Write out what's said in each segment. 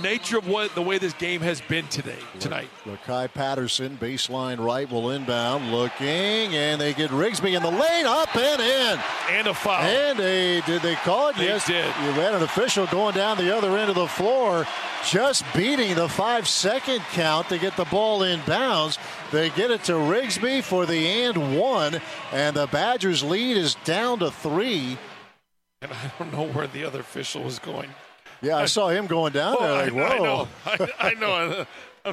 nature of the way this game has been tonight. Lakai Patterson, baseline right, will inbound, looking, and they get Rigsby in the lane, up and in. And a foul. And did they call it? They did. You had an official going down the other end of the floor, just beating the 5-second count to get the ball in bounds. They get it to Rigsby for the and one, and the Badgers lead is down to 3. And I don't know where the other official was going. Yeah, I saw him going down there. Like, whoa. I know.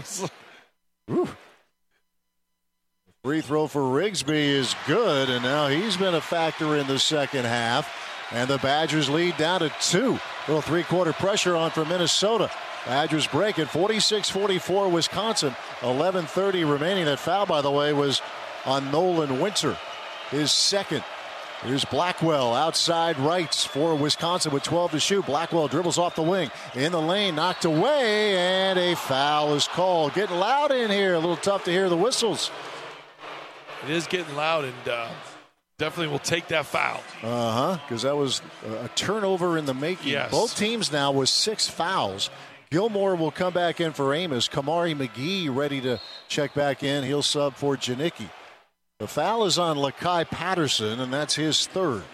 Free throw for Rigsby is good, and now he's been a factor in the second half. And the Badgers lead down to 2. Little three-quarter pressure on from Minnesota. Badgers break it, 46-44 Wisconsin. 11:30 remaining. That foul, by the way, was on Nolan Winter, his second. Here's Blackwell outside right for Wisconsin with 12 to shoot. Blackwell dribbles off the wing. In the lane, knocked away, and a foul is called. Getting loud in here. A little tough to hear the whistles. It is getting loud, and definitely will take that foul. Because that was a turnover in the making. Yes. Both teams now with 6 fouls. Gilmore will come back in for Amos. Kamari McGee ready to check back in. He'll sub for Janicki. The foul is on Lakai Patterson, and that's his third.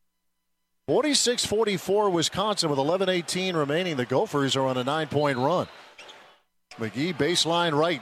46-44 Wisconsin with 11:18 remaining. The Gophers are on a 9-point run. McGee baseline right.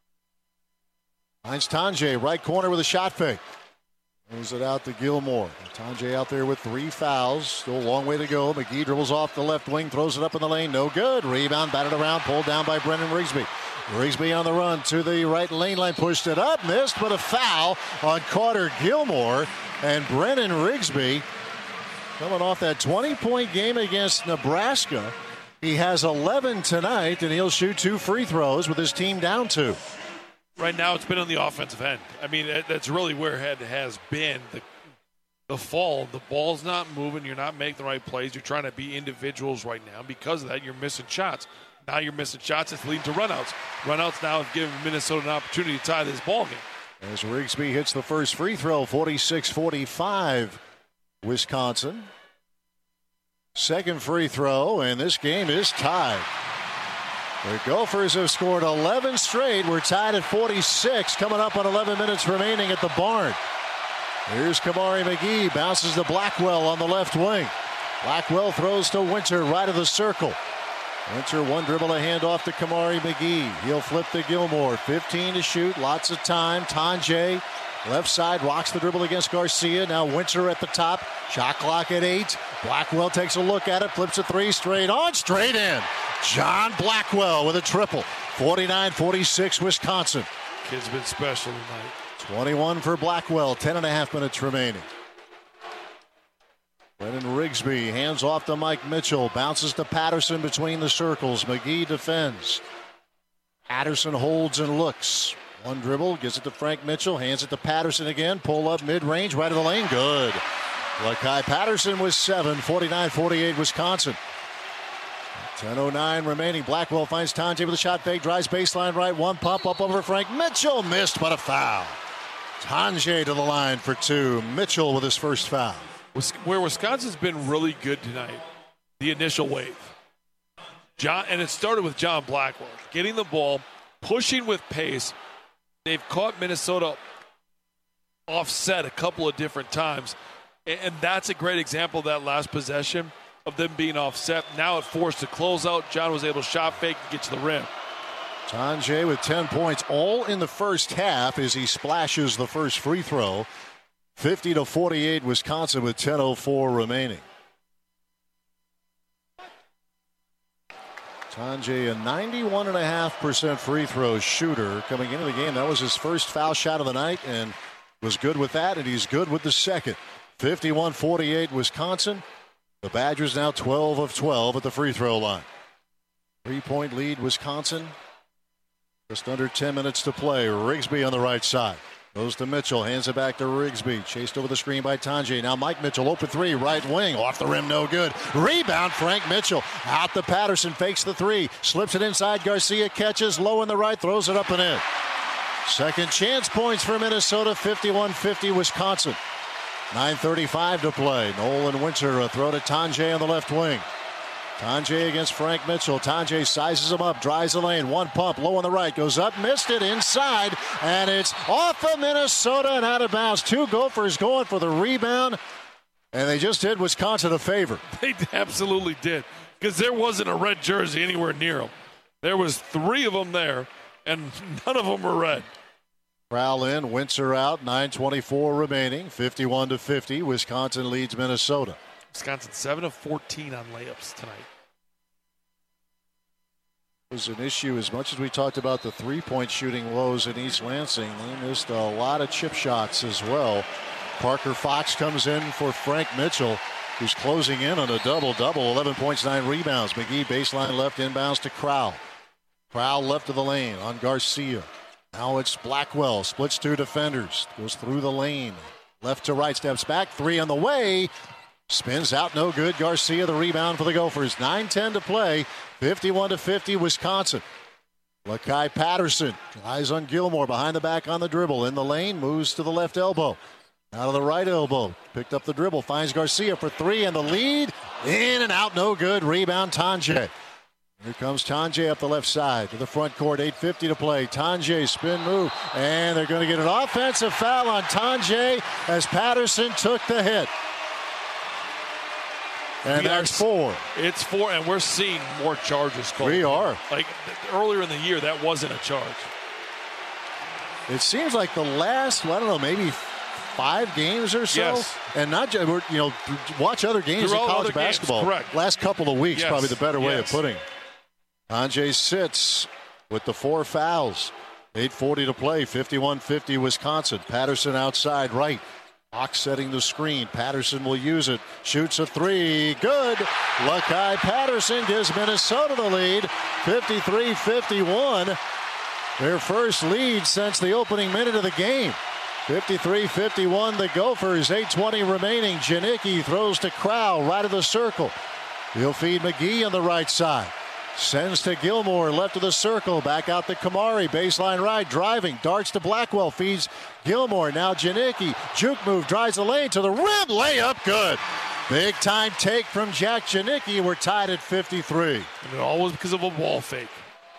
Finds Tanjay, right corner with a shot fake. Moves it out to Gilmore. Tanjay out there with 3 fouls. Still a long way to go. McGee dribbles off the left wing, throws it up in the lane. No good. Rebound, batted around, pulled down by Brennan Rigsby. Rigsby on the run to the right lane line, pushed it up, missed, but a foul on Carter Gilmore. And Brennan Rigsby, coming off that 20-point game against Nebraska, he has 11 tonight, and he'll shoot 2 free throws with his team down 2. Right now, it's been on the offensive end. I mean, that's really where it has been. The fall, the ball's not moving. You're not making the right plays. You're trying to be individuals right now. Because of that, you're missing shots. Now you're missing shots. It's leading to runouts. Runouts now have given Minnesota an opportunity to tie this ball game. As Rigsby hits the first free throw, 46-45 Wisconsin. Second free throw, and this game is tied. The Gophers have scored 11 straight. We're tied at 46, coming up on 11 minutes remaining at the barn. Here's Kamari McGee, bounces to Blackwell on the left wing. Blackwell throws to Winter, right of the circle. Winter, one dribble, a handoff to Kamari McGee. He'll flip to Gilmore. 15 to shoot, lots of time. Tanjay, left side, rocks the dribble against Garcia. Now Winter at the top. Shot clock at 8. Blackwell takes a look at it, flips a 3, straight on, straight in. John Blackwell with a triple. 49-46 Wisconsin. Kid's been special tonight. 21 for Blackwell, 10.5 minutes remaining. Brennan Rigsby hands off to Mike Mitchell. Bounces to Patterson between the circles. McGee defends. Patterson holds and looks. One dribble, gives it to Frank Mitchell. Hands it to Patterson again. Pull up mid-range, right of the lane. Good. Lakai Patterson with 7. 49-48 Wisconsin. 10:09 remaining. Blackwell finds Tanjay with a shot fake. Drives baseline right. One pump up over Frank Mitchell. Missed, but a foul. Tanjay to the line for 2. Mitchell with his first foul. Where Wisconsin's been really good tonight, the initial wave. And it started with John Blackwell. Getting the ball, pushing with pace. They've caught Minnesota offset a couple of different times. And that's a great example of that last possession of them being offset. Now it forced a closeout. John was able to shot fake and get to the rim. Tanjay with 10 points, all in the first half as he splashes the first free throw. 50-48 Wisconsin with 10:04 remaining. Tanjay, a 91.5% free throw shooter coming into the game. That was his first foul shot of the night and was good with that, and he's good with the second. 51-48 Wisconsin. The Badgers now 12 of 12 at the free throw line. 3-point lead Wisconsin. Just under 10 minutes to play. Rigsby on the right side. Goes to Mitchell, hands it back to Rigsby. Chased over the screen by Tanjay. Now Mike Mitchell, open 3, right wing. Off the rim, no good. Rebound, Frank Mitchell. Out to Patterson, fakes the 3. Slips it inside, Garcia catches, low in the right, throws it up and in. Second chance points for Minnesota, 51-50 Wisconsin. 9:35 to play. Nolan Winter, a throw to Tanjay on the left wing. Tonje against Frank Mitchell. Tonje sizes him up, drives the lane. One pump, low on the right, goes up, missed it inside, and it's off of Minnesota and out of bounds. 2 Gophers going for the rebound, and they just did Wisconsin a favor. They absolutely did, because there wasn't a red jersey anywhere near them. There was 3 of them there, and none of them were red. Crowell in, Windsor out, 9:24 remaining, 51-50. Wisconsin leads Minnesota. Wisconsin 7 of 14 on layups tonight. It was an issue as much as we talked about the three-point shooting woes in East Lansing. They missed a lot of chip shots as well. Parker Fox comes in for Frank Mitchell, who's closing in on a double-double, 11 points, 9 rebounds. McGee baseline left, inbounds to Crowell. Crowell left of the lane on Garcia. Now it's Blackwell, splits 2 defenders, goes through the lane. Left to right, steps back, 3 on the way. Spins out, no good. Garcia, the rebound for the Gophers. 9:10 to play, 51-50 Wisconsin. Lakai Patterson, eyes on Gilmore, behind the back on the dribble. In the lane, moves to the left elbow. Out of the right elbow, picked up the dribble, finds Garcia for 3, and the lead. In and out, no good. Rebound, Tonje. Here comes Tonje up the left side to the front court, 8:50 to play. Tonje, spin move, and they're going to get an offensive foul on Tonje as Patterson took the hit. And that's 4. It's 4, and we're seeing more charges called. We are. Like earlier in the year, that wasn't a charge. It seems like the last, I don't know, maybe 5 games or so. Yes. And not just, watch other games in college basketball. Correct. Last couple of weeks, yes. Probably the better way of putting it. Tonje sits with the 4 fouls. 8:40 to play, 51-50 Wisconsin. Patterson outside right. Fox setting the screen. Patterson will use it. Shoots a 3. Good. Lakai Patterson gives Minnesota the lead. 53-51. Their first lead since the opening minute of the game. 53-51 the Gophers. 8:20 remaining. Janicki throws to Crowell right of the circle. He'll feed McGee on the right side. Sends to Gilmore, left of the circle. Back out to Kamari, baseline right, driving. Darts to Blackwell, feeds Gilmore. Now Janicki, juke move, drives the lane to the rim. Layup, good. Big time take from Jack Janicki. We're tied at 53. And all was because of a wall fake.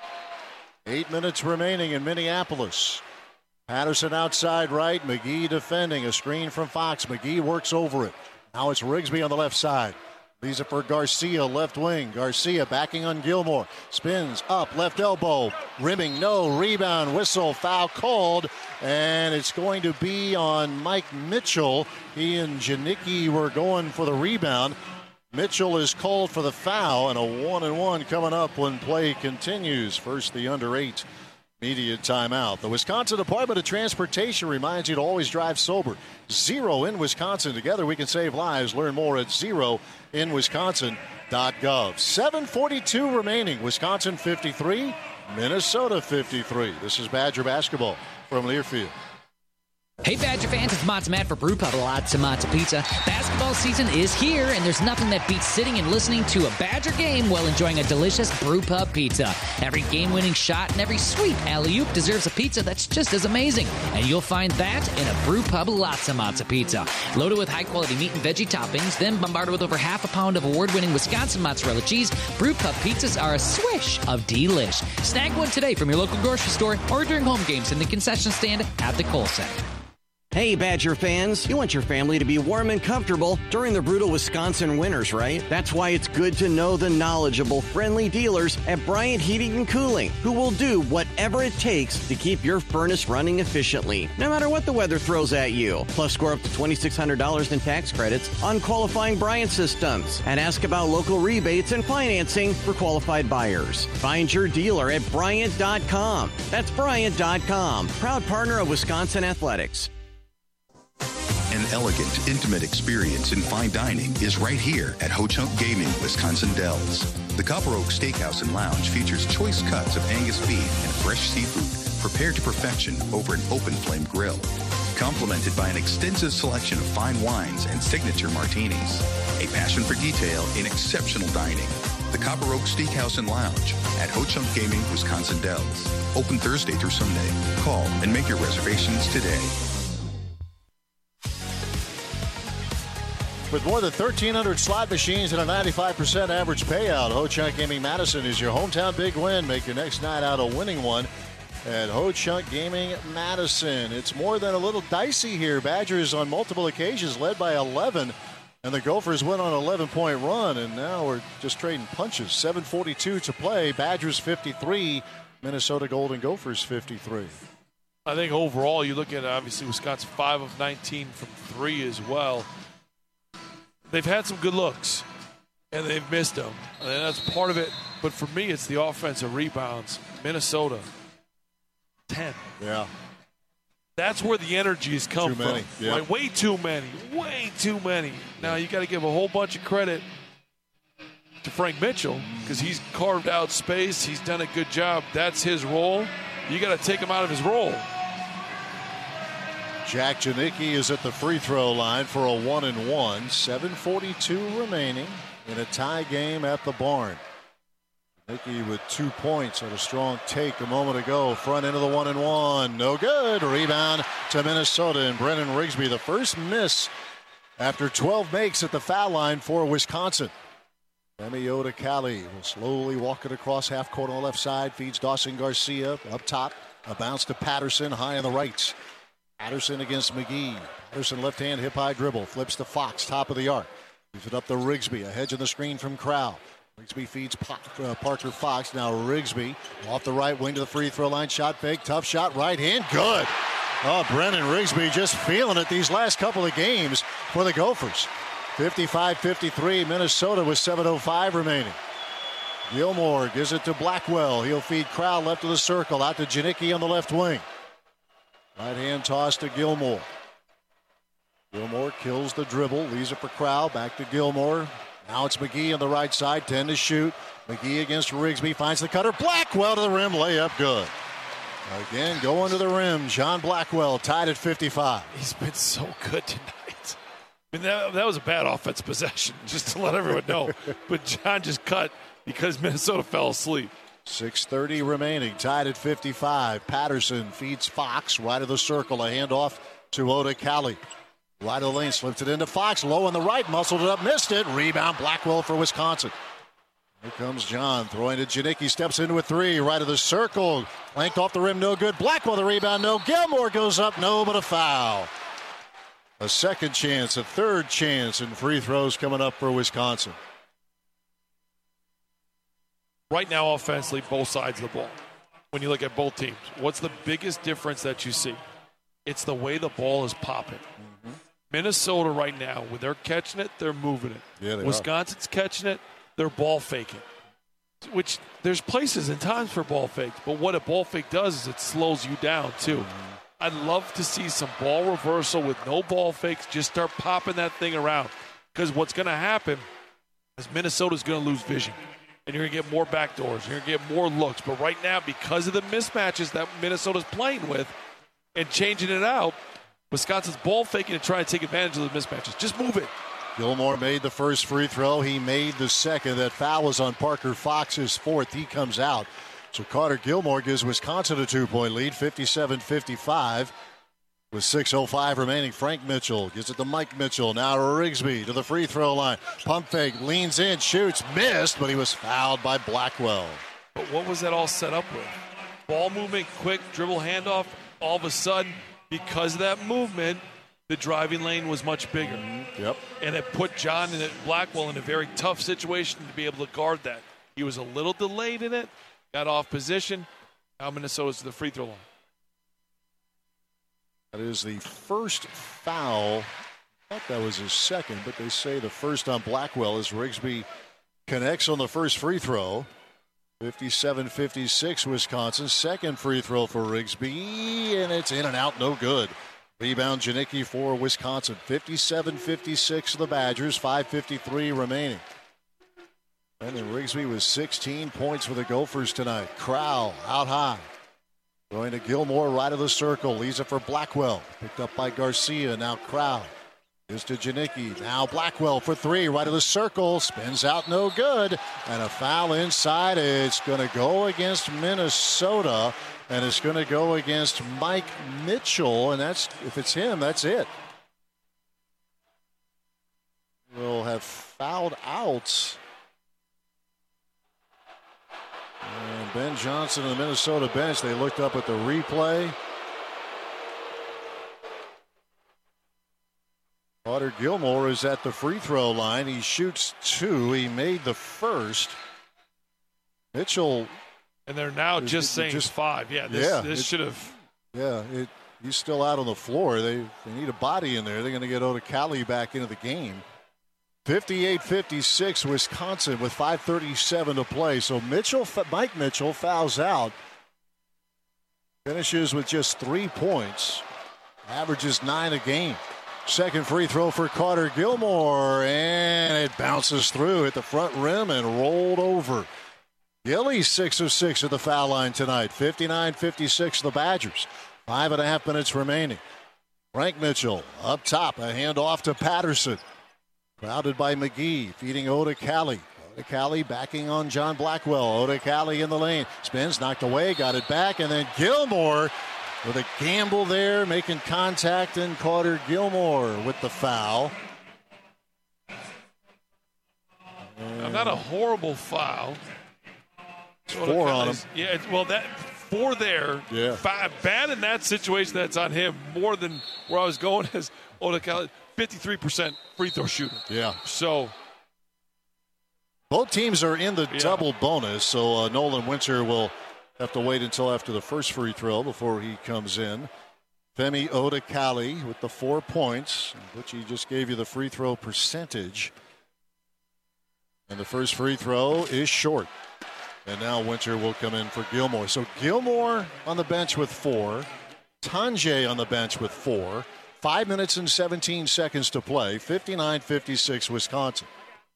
8 minutes remaining in Minneapolis. Patterson outside right, McGee defending. A screen from Fox. McGee works over it. Now it's Rigsby on the left side. Leaves it for Garcia, left wing. Garcia backing on Gilmore. Spins up, left elbow. Rimming, no. Rebound, whistle, foul called. And it's going to be on Mike Mitchell. He and Janicki were going for the rebound. Mitchell is called for the foul, and a 1-and-1 coming up when play continues. First, the under-8 media timeout. The Wisconsin Department of Transportation reminds you to always drive sober. Zero in Wisconsin. Together we can save lives. Learn more at zeroinwisconsin.gov. 7:42 remaining. Wisconsin 53, Minnesota 53. This is Badger basketball from Learfield. Hey Badger fans, it's Matzo Matt for Brew Pub Lots of Matzo Pizza. Basketball season is here, and there's nothing that beats sitting and listening to a Badger game while enjoying a delicious Brew Pub pizza. Every game-winning shot and every sweet alley-oop deserves a pizza that's just as amazing, and you'll find that in a Brew Pub Lots of Matzo Pizza. Loaded with high-quality meat and veggie toppings, then bombarded with over half a pound of award-winning Wisconsin mozzarella cheese, Brew Pub pizzas are a swish of delish. Snag one today from your local grocery store or during home games in the concession stand at the Kohl Center. Hey Badger fans, you want your family to be warm and comfortable during the brutal Wisconsin winters, right? That's why it's good to know the knowledgeable, friendly dealers at Bryant Heating and Cooling, who will do whatever it takes to keep your furnace running efficiently, no matter what the weather throws at you. Plus, score up to $2,600 in tax credits on qualifying Bryant systems, and ask about local rebates and financing for qualified buyers. Find your dealer at Bryant.com. That's Bryant.com, proud partner of Wisconsin Athletics. An elegant, intimate experience in fine dining is right here at Ho-Chunk Gaming, Wisconsin Dells. The Copper Oak Steakhouse and Lounge features choice cuts of Angus beef and fresh seafood prepared to perfection over an open flame grill, complemented by an extensive selection of fine wines and signature martinis. A passion for detail in exceptional dining. The Copper Oak Steakhouse and Lounge at Ho-Chunk Gaming, Wisconsin Dells. Open Thursday through Sunday. Call and make your reservations today. With more than 1,300 slot machines and a 95% average payout, Ho-Chunk Gaming Madison is your hometown big win. Make your next night out a winning one at Ho-Chunk Gaming Madison. It's more than a little dicey here. Badgers on multiple occasions led by 11, and the Gophers went on an 11-point run, and now we're just trading punches. 7:42 to play. Badgers 53, Minnesota Golden Gophers 53. I think overall, you look at obviously Wisconsin 5 of 19 from 3 as well. They've had some good looks, and they've missed them. And that's part of it. But for me, it's the offensive rebounds. Minnesota, 10. Yeah. That's where the energy has come Too many. from. Yep. Right? Way too many. Way too many. Now, you got to give a whole bunch of credit to Frank Mitchell because he's carved out space. He's done a good job. That's his role. You got to take him out of his role. Jack Janicki is at the free throw line for a 1-1. 7:42 remaining in a tie game at the barn. Janicki with 2 points on a strong take a moment ago. Front end of the 1-1. No good. Rebound to Minnesota and Brennan Rigsby. The first miss after 12 makes at the foul line for Wisconsin. Emiota Cali will slowly walk it across half court on the left side. Feeds Dawson Garcia up top. A bounce to Patterson high on the right. Patterson against McGee. Patterson left hand hip high dribble. Flips to Fox, top of the arc. Gives it up to Rigsby. A hedge in the screen from Crowell. Rigsby feeds Parker Fox. Now Rigsby off the right wing to the free throw line. Shot fake. Tough shot. Right hand. Good. Oh, Brennan Rigsby just feeling it these last couple of games for the Gophers. 55-53 Minnesota with 7:05 remaining. Gilmore gives it to Blackwell. He'll feed Crowell left of the circle. Out to Janicki on the left wing. Right hand toss to Gilmore. Gilmore kills the dribble. Leaves it for Crowell. Back to Gilmore. Now it's McGee on the right side. 10 to shoot. McGee against Rigsby. Finds the cutter. Blackwell to the rim. Layup good. Again, going to the rim. John Blackwell tied at 55. He's been so good tonight. I mean, that was a bad offense possession, just to let everyone know. But John just cut because Minnesota fell asleep. 6:30 remaining, tied at 55. Patterson feeds Fox right of the circle. A handoff to Oda Cali. Right of the lane, slipped it into Fox. Low on the right, muscled it up, missed it. Rebound Blackwell for Wisconsin. Here comes John, throwing to Janicki, steps into a three. Right of the circle, flanked off the rim, no good. Blackwell the rebound, no. Gilmore goes up, no, but a foul. A second chance, a third chance, and free throws coming up for Wisconsin. Right now, offensively, both sides of the ball. When you look at both teams, what's the biggest difference that you see? It's the way the ball is popping. Mm-hmm. Minnesota right now, when they're catching it, they're moving it. Yeah, Wisconsin's catching it, they're ball faking. Which there's places and times for ball fakes, but what a ball fake does is it slows you down too. Mm-hmm. I'd love to see some ball reversal with no ball fakes. Just start popping that thing around. Because what's going to happen is Minnesota's going to lose vision. And you're going to get more backdoors. You're going to get more looks. But right now, because of the mismatches that Minnesota's playing with and changing it out, Wisconsin's ball faking and trying to take advantage of the mismatches. Just move it. Gilmore made the first free throw. He made the second. That foul was on Parker Fox's fourth. He comes out. So Carter Gilmore gives Wisconsin a 2-point lead, 57-55. With 6:05 remaining, Frank Mitchell gives it to Mike Mitchell. Now Rigsby to the free throw line. Pump fake, leans in, shoots, missed, but he was fouled by Blackwell. But what was that all set up with? Ball movement, quick dribble handoff. All of a sudden, because of that movement, the driving lane was much bigger. Yep. And it put John and Blackwell in a very tough situation to be able to guard that. He was a little delayed in it, got off position. Now Minnesota's to the free throw line. That is the first foul. I thought that was his second, but they say the first on Blackwell as Rigsby connects on the first free throw. 57-56 Wisconsin. Second free throw for Rigsby, and it's in and out, no good. Rebound Janicki for Wisconsin. 57-56 the Badgers, 5:53 remaining. And then Rigsby with 16 points for the Gophers tonight. Crowell out high. Going to Gilmore, right of the circle. Leaves it for Blackwell. Picked up by Garcia. Now Crowell. Gives to Janicki. Now Blackwell for three. Right of the circle. Spins out, no good. And a foul inside. It's going to go against Minnesota. And it's going to go against Mike Mitchell. And that's, if it's him, that's it. will have fouled out. And Ben Johnson and the Minnesota bench, they looked up at the replay. Carter Gilmore is at the free throw line. He shoots 2. He made the first. Mitchell. And they're now just saying 5. Yeah, this should have. Yeah, he's still out on the floor. They need a body in there. They're going to get Oda Cali back into the game. 58-56 Wisconsin with 5:37 to play. So Mike Mitchell fouls out. Finishes with just 3 points. Averages 9 a game. Second free throw for Carter Gilmore, and it bounces through at the front rim and rolled over. Gilly 6 of 6 at the foul line tonight. 59-56 the Badgers. 5.5 minutes remaining. Frank Mitchell up top, a handoff to Patterson. Crowded by McGee, feeding Oda Cali. Oda Cali backing on John Blackwell. Oda Cali in the lane. Spins, knocked away, got it back, and then Gilmore with a gamble there, making contact, and Carter Gilmore with the foul. Not a horrible foul. It's 4 on him. Yeah, that 4 there. Yeah. 5 bad in that situation. That's on him more than where I was going as Oda Cali. 53% free throw shooter. Yeah. So both teams are in the double bonus, so Nolan Winter will have to wait until after the first free throw before he comes in. Femi Oda Cali with the 4 points, which he just gave you the free throw percentage. And the first free throw is short. And now Winter will come in for Gilmore. So Gilmore on the bench with 4. Tanjay on the bench with 4. 5 minutes and 17 seconds to play. 59-56 Wisconsin.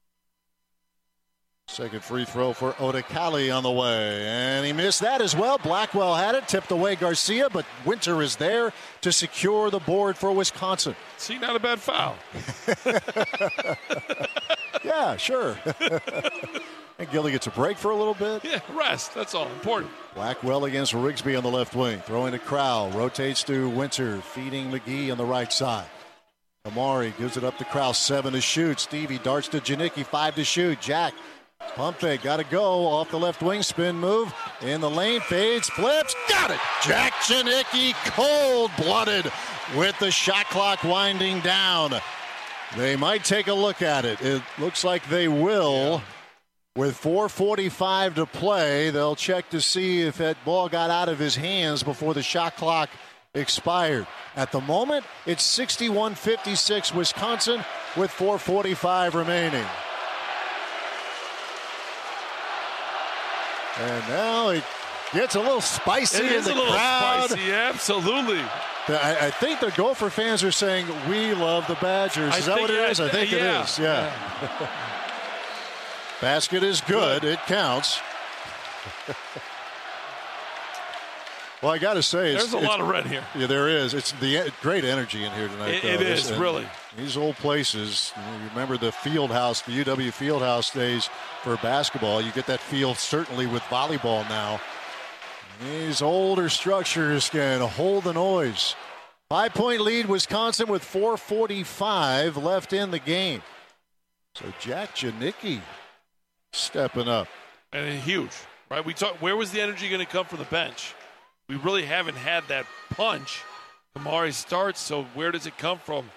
Second free throw for Oda Cali on the way. And he missed that as well. Blackwell had it, tipped away Garcia, but Winter is there to secure the board for Wisconsin. See, not a bad foul. Yeah, sure. And Gilly gets a break for a little bit. Yeah, rest. That's all important. Blackwell against Rigsby on the left wing. Throwing to Crowell. Rotates to Winter. Feeding McGee on the right side. Amari gives it up to Crowell. 7 to shoot. Stevie darts to Janicki. 5 to shoot. Jack. Pump fake. Got to go. Off the left wing. Spin move. In the lane. Fades. Flips. Got it. Jack Janicki cold-blooded with the shot clock winding down. They might take a look at it. It looks like they will. Yeah. With 4:45 to play, they'll check to see if that ball got out of his hands before the shot clock expired. At the moment, it's 61-56 Wisconsin with 4:45 remaining. And now it gets a little spicy in the crowd. Spicy, absolutely. I think the Gopher fans are saying, "We love the Badgers." Is that what it is? I think it is. Yeah. Basket is good. It counts. Well, I got to say, there's a lot of red here. Yeah, there is. It's the great energy in here tonight. It is, really. These old places, you remember the field house, the UW field house days for basketball. You get that feel certainly with volleyball now. These older structures can hold the noise. 5-point lead, Wisconsin, with 4:45 left in the game. So Jack Janicki stepping up. And huge, right? We talked, where was the energy going to come from the bench? We really haven't had that punch. Kamari starts, so where does it come from?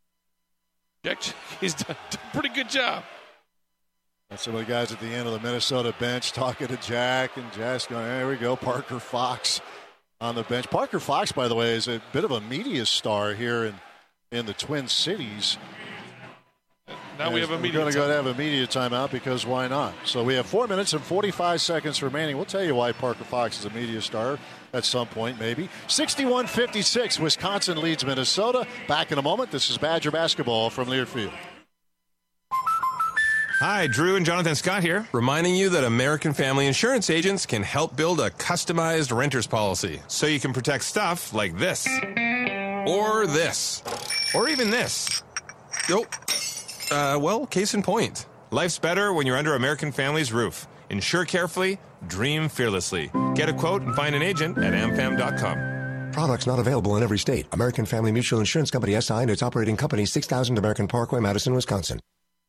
He's done a pretty good job. That's some of the guys at the end of the Minnesota bench talking to Jack, and Jack's going, there we go, Parker Fox on the bench. Parker Fox, by the way, is a bit of a media star here in the Twin Cities. Now we have a media timeout. We're going to have a media timeout because why not? So we have 4 minutes and 45 seconds remaining. We'll tell you why Parker Fox is a media star at some point, maybe. 61-56, Wisconsin leads Minnesota. Back in a moment. This is Badger basketball from Learfield. Hi, Drew and Jonathan Scott here, reminding you that American Family Insurance agents can help build a customized renter's policy so you can protect stuff like this, or this, or even this. Nope. Well, case in point. Life's better when you're under American Family's roof. Insure carefully, dream fearlessly. Get a quote and find an agent at amfam.com. Products not available in every state. American Family Mutual Insurance Company, SI, and its operating company, 6000 American Parkway, Madison, Wisconsin.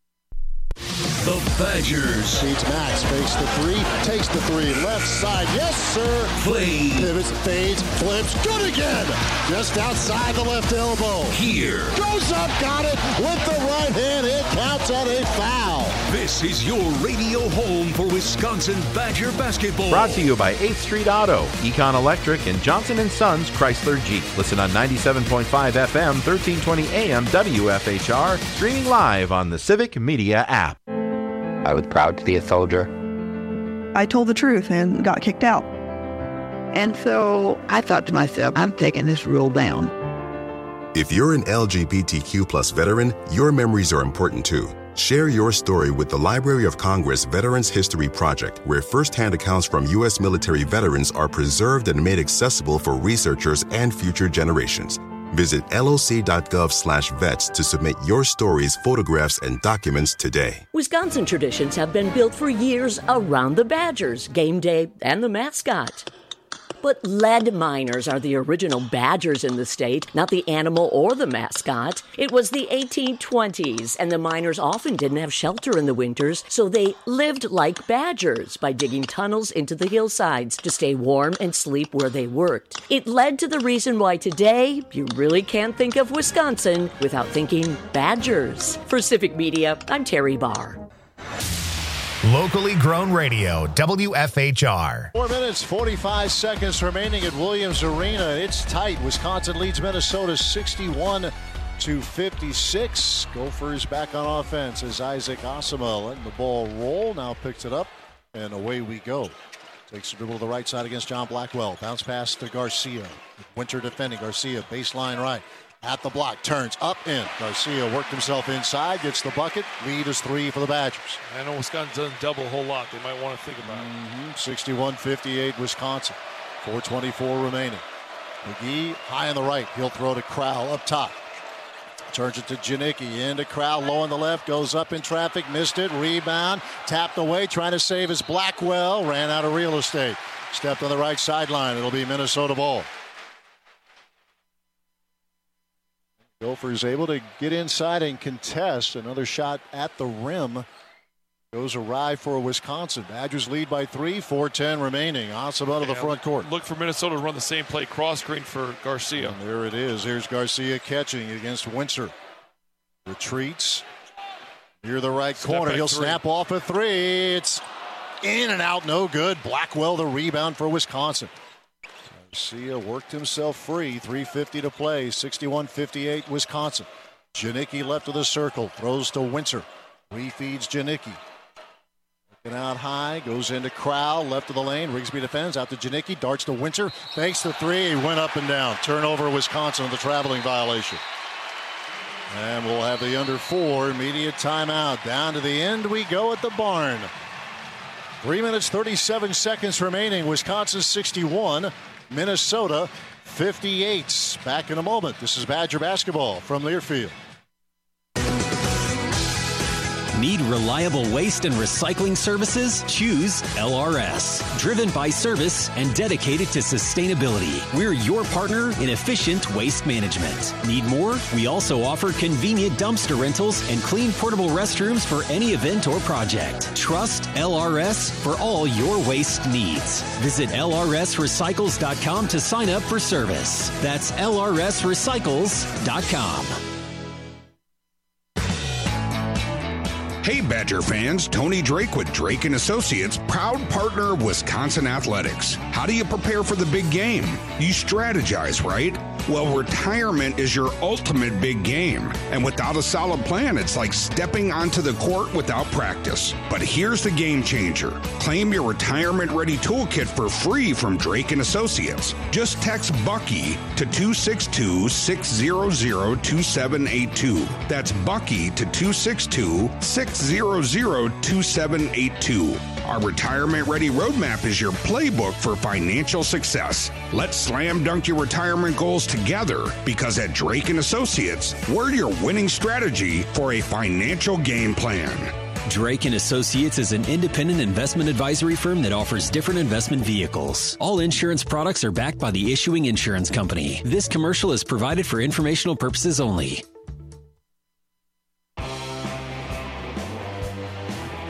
The Badgers. Feeds Max, fakes the three, takes the three, left side, yes sir. Play. Pivots, fades, flips, good again. Just outside the left elbow. Here. Goes up, got it with the right hand. It counts at a foul. This is your radio home for Wisconsin Badger basketball. Brought to you by 8th Street Auto, Econ Electric, and Johnson & Sons Chrysler Jeep. Listen on 97.5 FM, 1320 AM, WFHR, streaming live on the Civic Media app. I was proud to be a soldier. I told the truth and got kicked out. And so I thought to myself, I'm taking this rule down. If you're an LGBTQ plus veteran, your memories are important too. Share your story with the Library of Congress Veterans History Project, where firsthand accounts from U.S. military veterans are preserved and made accessible for researchers and future generations. Visit loc.gov/vets to submit your stories, photographs, and documents today. Wisconsin traditions have been built for years around the Badgers, game day, and the mascot. But lead miners are the original Badgers in the state, not the animal or the mascot. It was the 1820s, and the miners often didn't have shelter in the winters, so they lived like Badgers by digging tunnels into the hillsides to stay warm and sleep where they worked. It led to the reason why today you really can't think of Wisconsin without thinking Badgers. For Civic Media, I'm Terry Barr. Locally grown radio, WFHR. 4 minutes, 45 seconds remaining at Williams Arena. It's tight. Wisconsin leads Minnesota 61-56. Gophers back on offense as Isaac Asama letting the ball roll. Now picks it up, and away we go. Takes the dribble to the right side against John Blackwell. Bounce pass to Garcia. Winter defending. Garcia, baseline right. At the block, turns up in. Garcia worked himself inside, gets the bucket. Lead is 3 for the Badgers. I know Wisconsin doesn't double a whole lot. They might want to think about it. 61-58 Wisconsin. 4:24 remaining. McGee high on the right. He'll throw to Crowell up top. Turns it to Janicki. Into Crowell, low on the left. Goes up in traffic. Missed it. Rebound. Tapped away. Trying to save his Blackwell. Ran out of real estate. Stepped on the right sideline. It'll be Minnesota ball. Gophers able to get inside and contest. Another shot at the rim goes awry for Wisconsin. Badgers lead by 3, 4:10 remaining. Asama to the front court. Look for Minnesota to run the same play, cross screen for Garcia. And there it is. Here's Garcia catching against Winter. Retreats near the right corner. He'll snap off a three. It's in and out, no good. Blackwell the rebound for Wisconsin. Garcia worked himself free. 3:50 to play. 61-58 Wisconsin. Janicki left of the circle. Throws to Winter. Refeeds Janicki. Looking out high. Goes into Crowell. Left of the lane. Rigsby defends. Out to Janicki. Darts to Winter. Fakes the three. He went up and down. Turnover Wisconsin. The traveling violation. And we'll have the under 4 immediate timeout. Down to the end we go at the barn. 3 minutes, 37 seconds remaining. Wisconsin 61. Minnesota 58. Back in a moment. This is Badger basketball from Learfield. Need reliable waste and recycling services? Choose LRS. Driven by service and dedicated to sustainability. We're your partner in efficient waste management. Need more? We also offer convenient dumpster rentals and clean portable restrooms for any event or project. Trust LRS for all your waste needs. Visit lrsrecycles.com to sign up for service. That's lrsrecycles.com. Hey Badger fans, Tony Drake with Drake & Associates, proud partner of Wisconsin Athletics. How do you prepare for the big game? You strategize, right? Well, retirement is your ultimate big game. And without a solid plan, it's like stepping onto the court without practice. But here's the game changer. Claim your retirement-ready toolkit for free from Drake & Associates. Just text Bucky to 262-600-2782. That's Bucky to 262-600-2782. Our retirement-ready roadmap is your playbook for financial success. Let's slam dunk your retirement goals together, because at Drake & Associates, we're your winning strategy for a financial game plan. Drake & Associates is an independent investment advisory firm that offers different investment vehicles. All insurance products are backed by the issuing insurance company. This commercial is provided for informational purposes only.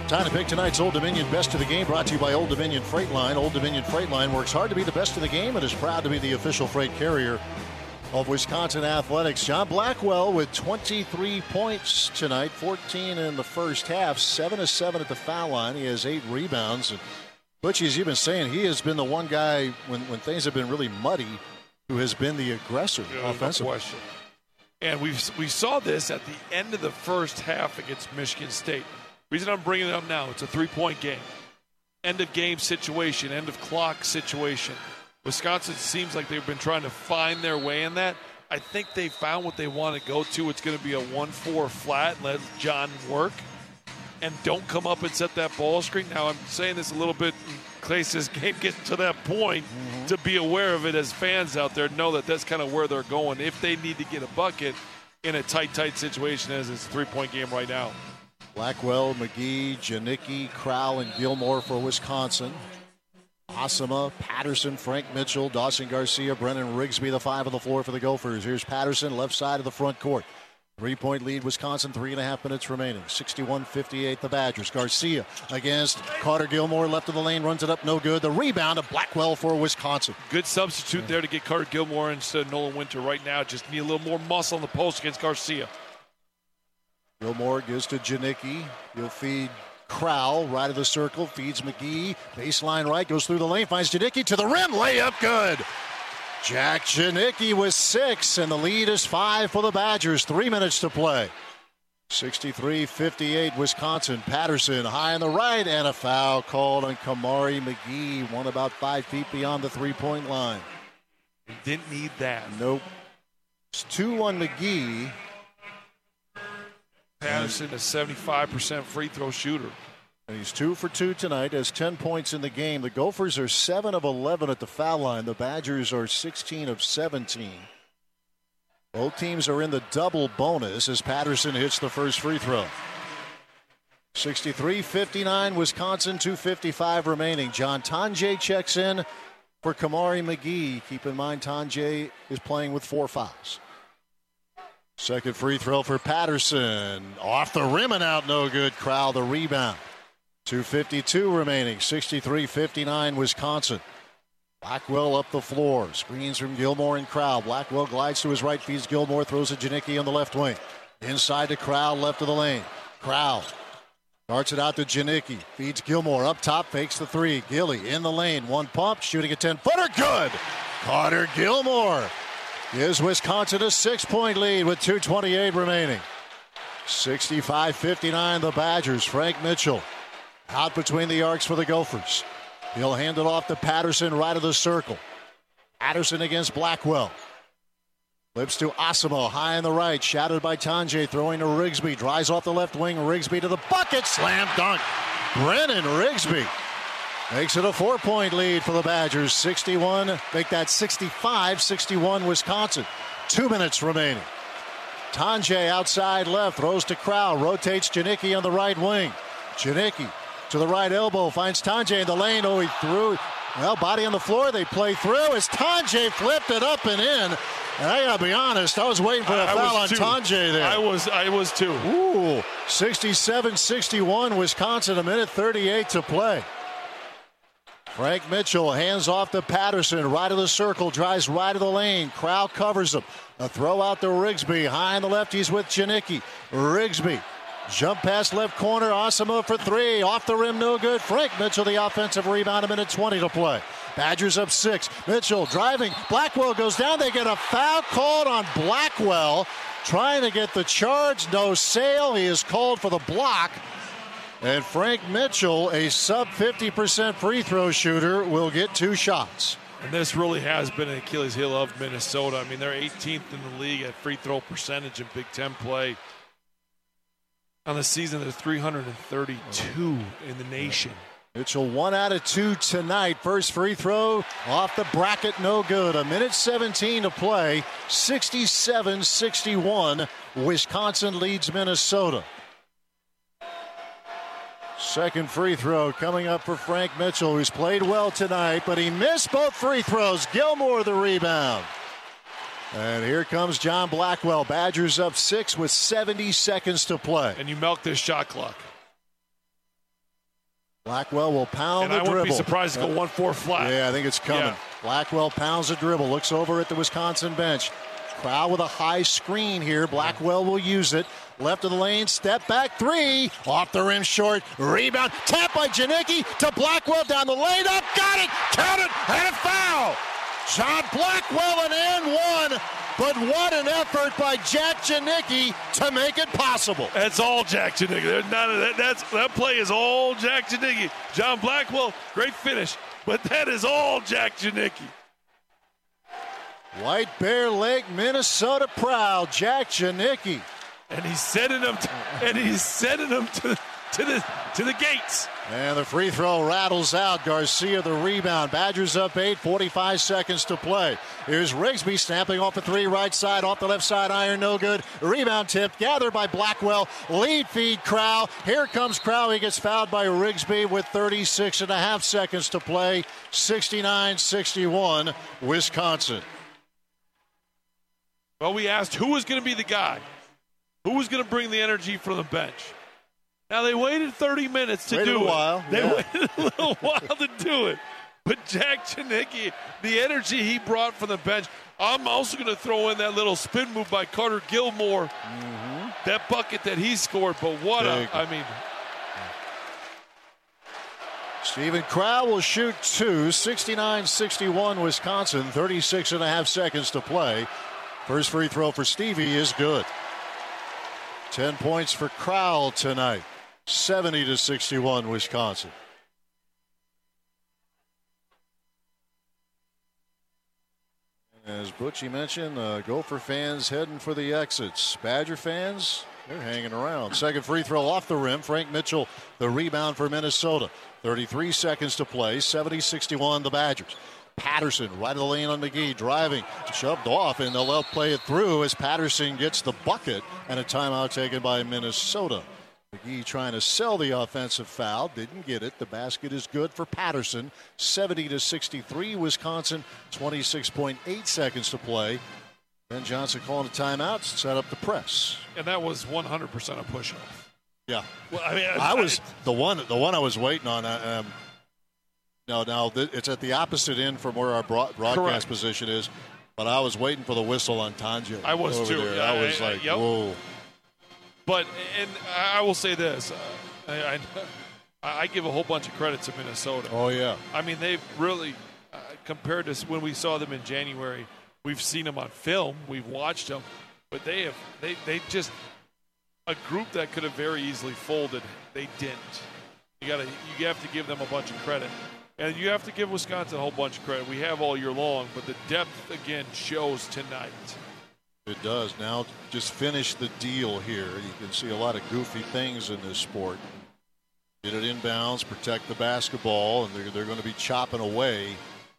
Time to pick tonight's Old Dominion Best of the Game, brought to you by Old Dominion Freight Line. Old Dominion Freight Line works hard to be the best of the game and is proud to be the official freight carrier of Wisconsin Athletics. John Blackwell with 23 points tonight, 14 in the first half, 7 of 7 at the foul line. He has 8 rebounds. And Butchie, as you've been saying, he has been the one guy when things have been really muddy who has been the aggressor offensively. No question. And we saw this at the end of the first half against Michigan State. Reason I'm bringing it up now, it's a 3-point game. End of game situation, end of clock situation. Wisconsin seems like they've been trying to find their way in that. I think they found what they want to go to. It's going to be a 1-4 flat. Let John work. And don't come up and set that ball screen. Now, I'm saying this a little bit in case this game gets to that point, to be aware of it as fans out there, know that that's kind of where they're going. If they need to get a bucket in a tight situation as it's a 3-point game right now. Blackwell, McGee, Janicki, Crowell, and Gilmore for Wisconsin. Asama, Patterson, Frank Mitchell, Dawson Garcia, Brennan Rigsby, the 5 on the floor for the Gophers. Here's Patterson, left side of the front court. 3-point lead, Wisconsin, 3.5 minutes remaining. 61-58, the Badgers. Garcia against Carter Gilmore, left of the lane, runs it up, no good. The rebound of Blackwell for Wisconsin. Good substitute there to get Carter Gilmore instead of Nolan Winter right now. Just need a little more muscle on the post against Garcia. Gilmore gives to Janicki. He'll feed Crowell, right of the circle, feeds McGee. Baseline right, goes through the lane, finds Janicki to the rim, layup good. Jack Janicki with 6, and the lead is 5 for the Badgers. 3 minutes to play. 63-58 Wisconsin. Patterson high on the right, and a foul called on Kamari McGee, one about 5 feet beyond the 3-point line. He didn't need that. Nope. It's 2 on McGee. Patterson, a 75% free throw shooter. And he's 2 for 2 tonight, has 10 points in the game. The Gophers are 7 of 11 at the foul line. The Badgers are 16 of 17. Both teams are in the double bonus as Patterson hits the first free throw. 63-59, Wisconsin, 2:55 remaining. John Tonje checks in for Kamari McGee. Keep in mind, Tonje is playing with 4 fouls. Second free throw for Patterson. Off the rim and out, no good. Crowell the rebound. 2:52 remaining. 63-59 Wisconsin. Blackwell up the floor. Screens from Gilmore and Crowell. Blackwell glides to his right, feeds Gilmore, throws a Janicki on the left wing. Inside to Crowell, left of the lane. Crowell darts it out to Janicki. Feeds Gilmore up top, fakes the 3. Gilly in the lane. One pump, shooting a 10-footer. Good! Carter Gilmore gives Wisconsin a 6-point lead with 2:28 remaining. 65-59 the Badgers. Frank Mitchell out between the arcs for the Gophers. He'll hand it off to Patterson, right of the circle. Patterson against Blackwell. Flips to Asamo, high on the right. Shouted by Tonje, throwing to Rigsby. Drives off the left wing. Rigsby to the bucket. Slam dunk. Brennan Rigsby makes it a 4-point lead for the Badgers. 61, make that 65-61 Wisconsin. 2 minutes remaining. Tonje outside left, throws to Crowell, rotates Janicki on the right wing. Janicki to the right elbow, finds Tonje in the lane. Oh, he threw. Well, body on the floor, they play through as Tonje flipped it up and in. And I gotta be honest, I was waiting for a foul on Tonje there. I was too. Ooh, 67-61 Wisconsin, a minute 38 to play. Frank Mitchell hands off to Patterson, right of the circle, drives right of the lane. Crowell covers him. A throw out to Rigsby, high on the left, he's with Janicki. Rigsby, jump pass left corner, Asama for 3, off the rim, no good. Frank Mitchell, the offensive rebound, a minute 20 to play. Badgers up 6. Mitchell driving, Blackwell goes down, they get a foul called on Blackwell. Trying to get the charge, no sale, he is called for the block. And Frank Mitchell, a sub-50% free throw shooter, will get 2 shots. And this really has been an Achilles heel of Minnesota. I mean, they're 18th in the league at free throw percentage in Big Ten play. On the season, they're 332 in the nation. Mitchell 1 out of 2 tonight. First free throw off the bracket, no good. A minute 17 to play. 67-61. Wisconsin leads Minnesota. Second free throw coming up for Frank Mitchell, who's played well tonight, but he missed both free throws. Gilmore the rebound. And here comes John Blackwell. Badgers up 6 with 70 seconds to play. And you milk this shot clock. Blackwell will pound and the I dribble. wouldn't be surprised to go 1-4 flat. Yeah, I think it's coming. Yeah. Blackwell pounds the dribble, looks over at the Wisconsin bench. Crowd with a high screen here. Blackwell will use it. Left of the lane, step back three. Off the rim short. Rebound. Tap by Janicki to Blackwell down the lane. Up. Got it. Count it. And a foul. John Blackwell an and one. But what an effort by Jack Janicki to make it possible. That's all Jack Janicki. There's none of that. That play is all Jack Janicki. John Blackwell, great finish. But that is all Jack Janicki. White Bear Lake, Minnesota proud. Jack Janicki. And he's sending them to the gates. And the free throw rattles out. Garcia the rebound. Badgers up 8, 45 seconds to play. Here's Rigsby snapping off the three, right side, off the left side, iron, no good. Rebound tipped, gathered by Blackwell. Lead feed Crow. Here comes Crow. He gets fouled by Rigsby with 36 and a half seconds to play. 69-61, Wisconsin. Well, we asked who was going to be the guy. Who was going to bring the energy from the bench? Now, they waited 30 minutes to do it. They waited a little while to do it. But Jack Janicki, the energy he brought from the bench. I'm also going to throw in that little spin move by Carter Gilmore. Mm-hmm. That bucket that he scored. But what Stephen Crow will shoot two. 69-61 Wisconsin. 36 and a half seconds to play. First free throw for Stevie is good. 10 points for Crow tonight. 70-61 Wisconsin. As Butchie mentioned, Gopher fans heading for the exits. Badger fans, they're hanging around. Second free throw off the rim. Frank Mitchell, the rebound for Minnesota. 33 seconds to play. 70-61 the Badgers. Patterson right of the lane on McGee, driving, shoved off, and they'll play it through as Patterson gets the bucket, and a timeout taken by Minnesota. McGee trying to sell the offensive foul, didn't get it. The basket is good for Patterson. 70-63 Wisconsin, 26.8 seconds to play. Ben Johnson calling a timeout, set up the press. And that was 100% a push-off. Yeah. Well, I mean, I was the one I was waiting on. No, it's at the opposite end from where our broadcast Correct. position is. But I was waiting for the whistle on Tanjay. I was too. There. I was like, yep. Whoa. But, and I will say this. I give a whole bunch of credit to Minnesota. Oh, yeah. I mean, they've really, compared to when we saw them in January, we've seen them on film. We've watched them. But they just, a group that could have very easily folded, they didn't. You have to give them a bunch of credit. And you have to give Wisconsin a whole bunch of credit. We have all year long, but the depth, again, shows tonight. It does. Now just finish the deal here. You can see a lot of goofy things in this sport. Get it inbounds, protect the basketball, and they're going to be chopping away.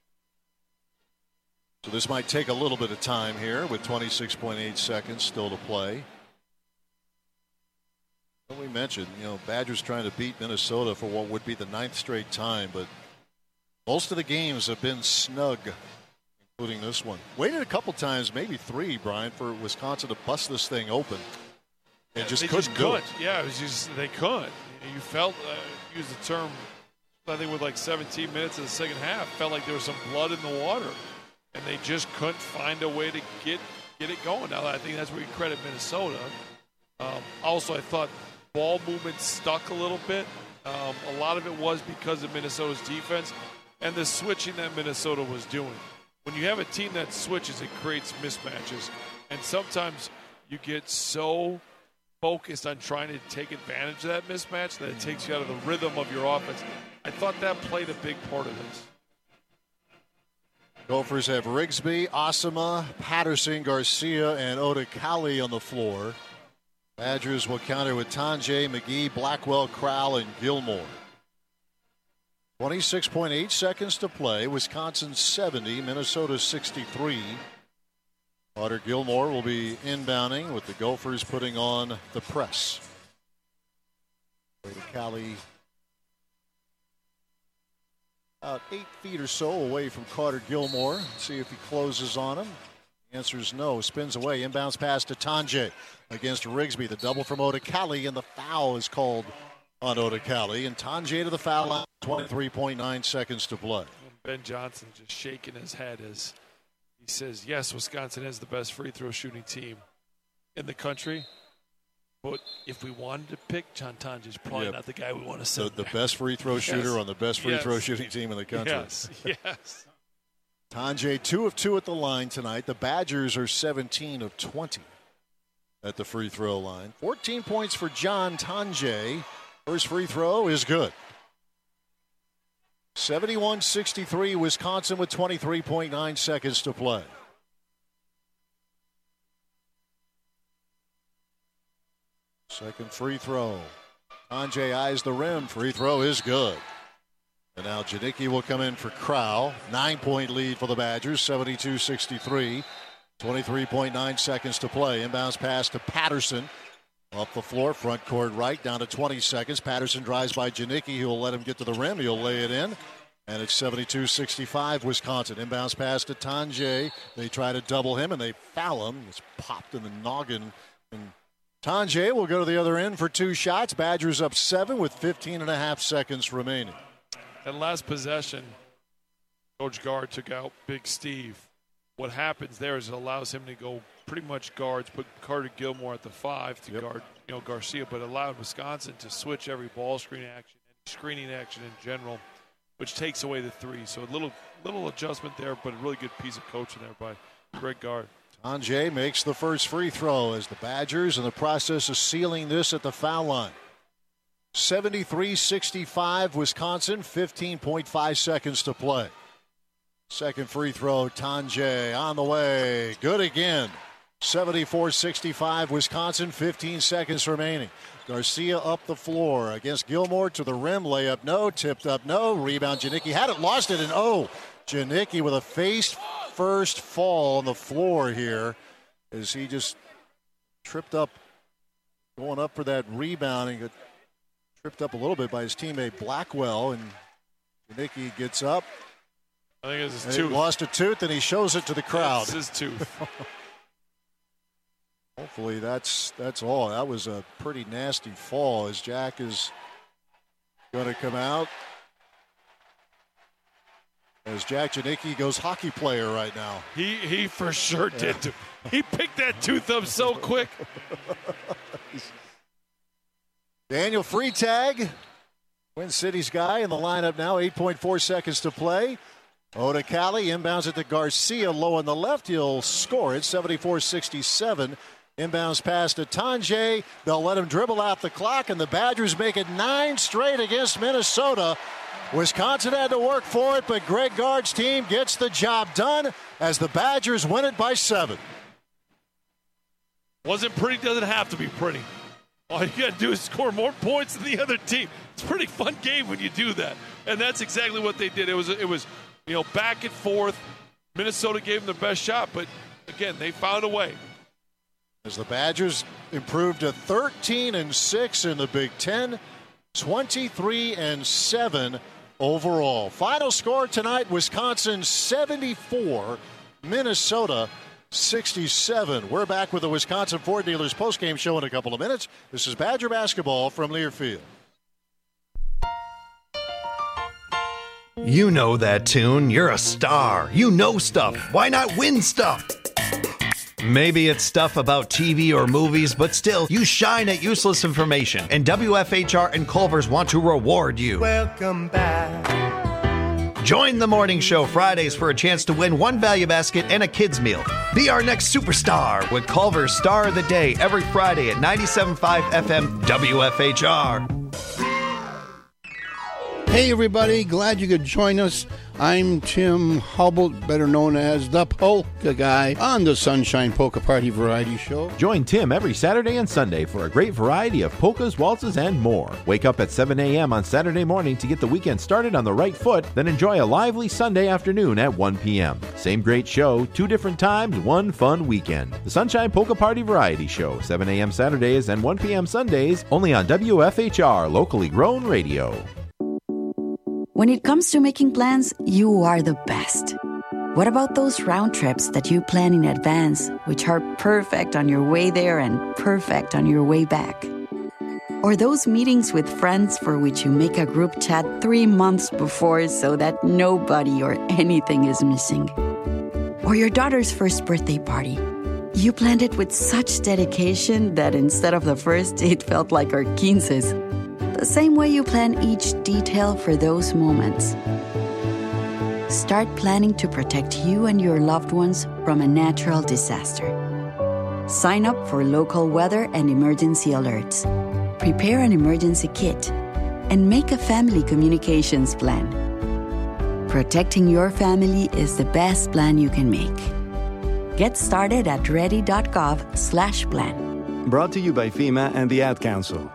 So this might take a little bit of time here with 26.8 seconds still to play. Well, we mentioned, Badgers trying to beat Minnesota for what would be the 9th straight time, but most of the games have been snug, including this one. Waited a couple times, maybe 3, Brian, for Wisconsin to bust this thing open. They just couldn't do it. Yeah, it was just they couldn't. You felt, use the term, I think with like 17 minutes in the second half, felt like there was some blood in the water, and they just couldn't find a way to get it going. Now I think that's where you credit Minnesota. Also, I thought ball movement stuck a little bit. A lot of it was because of Minnesota's defense and the switching that Minnesota was doing. When you have a team that switches, it creates mismatches. And sometimes you get so focused on trying to take advantage of that mismatch that it takes you out of the rhythm of your offense. I thought that played a big part of this. Gophers have Rigsby, Asama, Patterson, Garcia, and Odekali on the floor. Badgers will counter with Tanjay, McGee, Blackwell, Crowell, and Gilmore. 26.8 seconds to play. Wisconsin 70, Minnesota 63. Carter Gilmore will be inbounding with the Gophers putting on the press. Odekali about 8 feet or so away from Carter Gilmore. See if he closes on him. The answer is no. Spins away. Inbounds pass to Tanjay against Rigsby. The double from Odekali, and the foul is called on Odekale. And Tanjay to the foul line, 23.9 seconds to play. Ben Johnson just shaking his head as he says, yes, Wisconsin has the best free throw shooting team in the country. But if we wanted to pick, John Tanjay's probably not the guy we want to send. The best free throw shooter on the best free throw shooting team in the country. Yes. Tanjay 2 of 2 at the line tonight. The Badgers are 17 of 20 at the free throw line. 14 points for John Tanjay. First free throw is good. 71-63, Wisconsin with 23.9 seconds to play. Second free throw. Tanjay eyes the rim. Free throw is good. And now Janicki will come in for Crowell. 9-point lead for the Badgers, 72-63. 23.9 seconds to play. Inbounds pass to Patterson. Up the floor, front court right, down to 20 seconds. Patterson drives by Janicki. He'll let him get to the rim. He'll lay it in. And it's 72-65, Wisconsin. Inbounds pass to Tanjay. They try to double him, and they foul him. It's popped in the noggin. And Tanjay will go to the other end for 2 shots. Badgers up 7 with 15.5 seconds remaining. And last possession, Coach Gard took out Big Steve. What happens there is it allows him to go pretty much guards, put Carter Gilmore at the 5 to guard Garcia, but allowed Wisconsin to switch every ball screen action and screening action in general, which takes away the 3. So a little adjustment there, but a really good piece of coaching there by Greg Gard. Tanjay makes the first free throw as the Badgers in the process of sealing this at the foul line. 73-65, Wisconsin, 15.5 seconds to play. Second free throw, Tanjay on the way. Good again. 74-65, Wisconsin, 15 seconds remaining. Garcia up the floor against Gilmore to the rim. Layup, no. Tipped up, no. Rebound, Janicki. Had it, lost it, and Janicki with a face-first fall on the floor here as he just tripped up, going up for that rebound, and got tripped up a little bit by his teammate Blackwell, and Janicki gets up. I think it's his tooth. He lost a tooth, and he shows it to the crowd. It's his tooth. Hopefully that's all. That was a pretty nasty fall as Jack is going to come out. As Jack Janicki goes hockey player right now. He for sure did. He picked that tooth up so quick. Daniel Freitag, Twin Cities guy in the lineup now. 8.4 seconds to play. Odekale inbounds it to Garcia, low on the left. He'll score it, 74-67. Inbounds pass to Tanjay. They'll let him dribble out the clock, and the Badgers make it 9 straight against Minnesota. Wisconsin had to work for it, but Greg Gard's team gets the job done as the Badgers win it by 7. Wasn't pretty, doesn't have to be pretty. All you got to do is score more points than the other team. It's a pretty fun game when you do that, and that's exactly what they did. It was back and forth. Minnesota gave them the best shot, but again, they found a way. As the Badgers improved to 13-6 in the Big Ten, 23-7 overall. Final score tonight, Wisconsin 74, Minnesota 67. We're back with the Wisconsin Ford Dealers postgame show in a couple of minutes. This is Badger basketball from Learfield. You know that tune. You're a star. You know stuff. Why not win stuff? Maybe it's stuff about TV or movies, but still, you shine at useless information. And WFHR and Culver's want to reward you. Welcome back. Join the morning show Fridays for a chance to win 1 value basket and a kid's meal. Be our next superstar with Culver's Star of the Day every Friday at 97.5 FM WFHR. Hey everybody, glad you could join us. I'm Tim Hubble, better known as the Polka Guy, on the Sunshine Polka Party Variety Show. Join Tim every Saturday and Sunday for a great variety of polkas, waltzes, and more. Wake up at 7 a.m. on Saturday morning to get the weekend started on the right foot, then enjoy a lively Sunday afternoon at 1 p.m. Same great show, 2 different times, 1 fun weekend. The Sunshine Polka Party Variety Show, 7 a.m. Saturdays and 1 p.m. Sundays, only on WFHR, locally grown radio. When it comes to making plans, you are the best. What about those round trips that you plan in advance, which are perfect on your way there and perfect on your way back? Or those meetings with friends for which you make a group chat 3 months before so that nobody or anything is missing. Or your daughter's first birthday party. You planned it with such dedication that instead of the first, it felt like our 15s. The same way you plan each detail for those moments. Start planning to protect you and your loved ones from a natural disaster. Sign up for local weather and emergency alerts. Prepare an emergency kit. And make a family communications plan. Protecting your family is the best plan you can make. Get started at ready.gov/plan. Brought to you by FEMA and the Ad Council.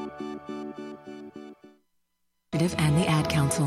And the Ad Council.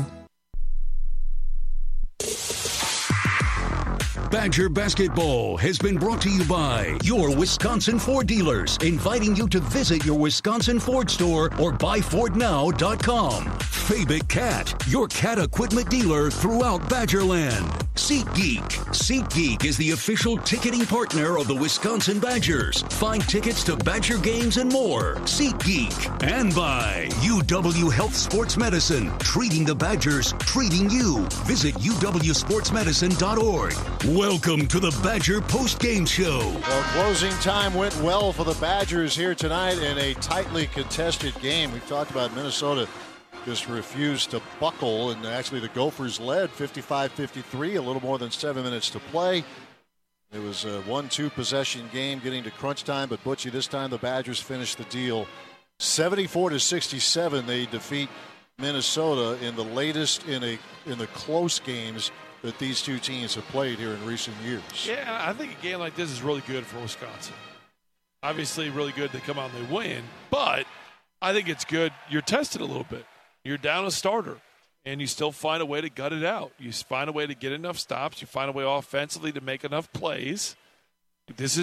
Badger Basketball has been brought to you by your Wisconsin Ford dealers, inviting you to visit your Wisconsin Ford store or buyfordnow.com. Fabic Cat, your cat equipment dealer throughout Badgerland. SeatGeek. SeatGeek is the official ticketing partner of the Wisconsin Badgers. Find tickets to Badger games and more. SeatGeek. And by UW Health Sports Medicine, treating the Badgers, treating you. Visit uwsportsmedicine.org. Welcome to the Badger Post-Game Show. Well, closing time went well for the Badgers here tonight in a tightly contested game. We've talked about Minnesota just refused to buckle, and actually the Gophers led 55-53, a little more than 7 minutes to play. It was a 1-2 possession game getting to crunch time, but Butchie, this time the Badgers finished the deal 74-67. They defeat Minnesota in the latest in the close games that these two teams have played here in recent years. Yeah, I think a game like this is really good for Wisconsin. Obviously, really good they come out and they win, but I think it's good you're tested a little bit. You're down a starter, and you still find a way to gut it out. You find a way to get enough stops. You find a way offensively to make enough plays. This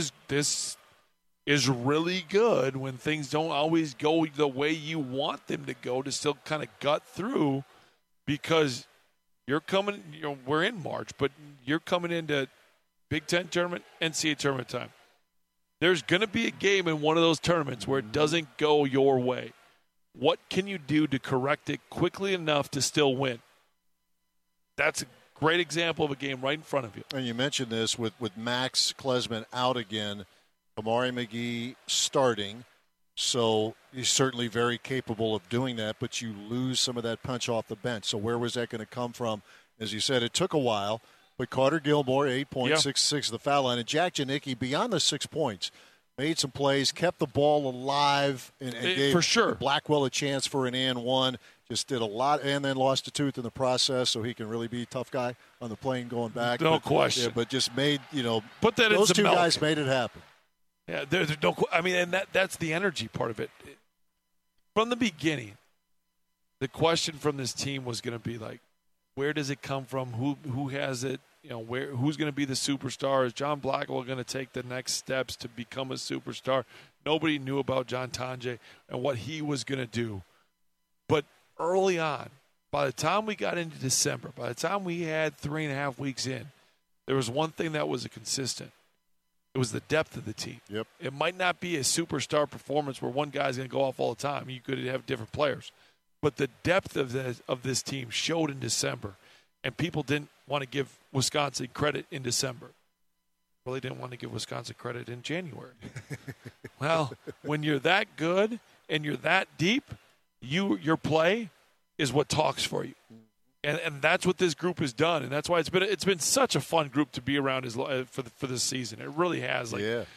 is really good when things don't always go the way you want them to go, to still kind of gut through, because you're coming, we're in March, but you're coming into Big Ten tournament, NCAA tournament time. There's going to be a game in one of those tournaments where it doesn't go your way. What can you do to correct it quickly enough to still win? That's a great example of a game right in front of you. And you mentioned this with Max Klesman out again, Kamari McGee starting. So he's certainly very capable of doing that, but you lose some of that punch off the bench. So where was that going to come from? As you said, it took a while, but Carter Gilmore, 8 points, 6 the foul line. And Jack Janicki, beyond the 6 points, made some plays, kept the ball alive, and gave for sure Blackwell a chance for an and one. Just did a lot, and then lost a tooth in the process, so he can really be a tough guy on the plane going back. No question. Yeah, but just made, put that those into two milk. guys made it happen. Yeah, there's no. I mean, and that's the energy part of it. From the beginning, the question from this team was going to be like, where does it come from? Who has it? Who's going to be the superstar? Is John Blackwell going to take the next steps to become a superstar? Nobody knew about John Tonje and what he was going to do. But early on, by the time we got into December, by the time we had 3.5 weeks in, there was one thing that was a consistent. It was the depth of the team. Yep. It might not be a superstar performance where one guy's going to go off all the time. You could have different players. But the depth of this team showed in December, and people didn't want to give Wisconsin credit in December. Really didn't want to give Wisconsin credit in January. Well, when you're that good and you're that deep, your play is what talks for you. And that's what this group has done, and that's why it's been such a fun group to be around for this season. It really has.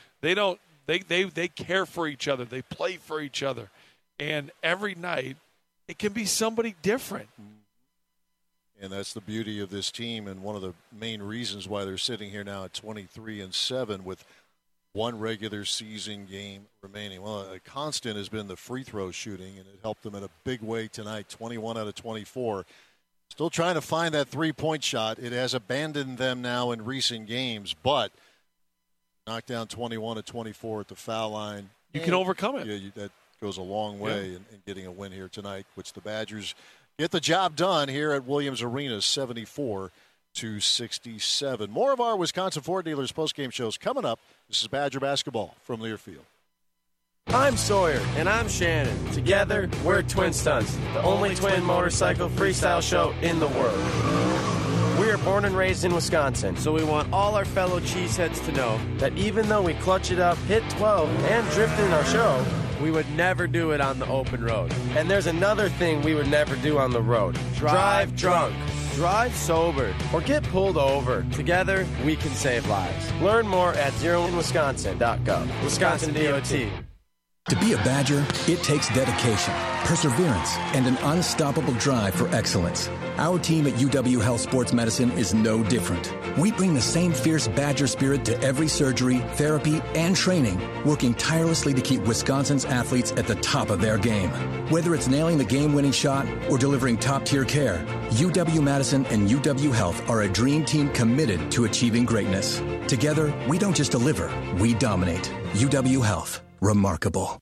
They care for each other. They play for each other, and every night it can be somebody different. And that's the beauty of this team, and one of the main reasons why they're sitting here now at 23-7 with one regular season game remaining. Well, a constant has been the free throw shooting, and it helped them in a big way tonight. 21 out of 24. Still trying to find that three-point shot. It has abandoned them now in recent games, but knocked down 21 of 24 at the foul line. You can overcome it. Yeah, that goes a long way in getting a win here tonight, which the Badgers get the job done here at Williams Arena, 74-67. More of our Wisconsin Ford Dealers postgame shows coming up. This is Badger Basketball from Learfield. I'm Sawyer. And I'm Shannon. Together, we're Twin Stunts, the only twin motorcycle freestyle show in the world. We are born and raised in Wisconsin, so we want all our fellow cheeseheads to know that even though we clutch it up, hit 12, and drift in our show, we would never do it on the open road. And there's another thing we would never do on the road. Drive drunk. Drive sober or get pulled over. Together, we can save lives. Learn more at zeroinwisconsin.gov. Wisconsin DOT. To be a Badger, it takes dedication, perseverance, and an unstoppable drive for excellence. Our team at UW Health Sports Medicine is no different. We bring the same fierce Badger spirit to every surgery, therapy, and training, working tirelessly to keep Wisconsin's athletes at the top of their game. Whether it's nailing the game-winning shot or delivering top-tier care, UW-Madison and UW Health are a dream team committed to achieving greatness. Together, we don't just deliver, we dominate. UW Health. Remarkable.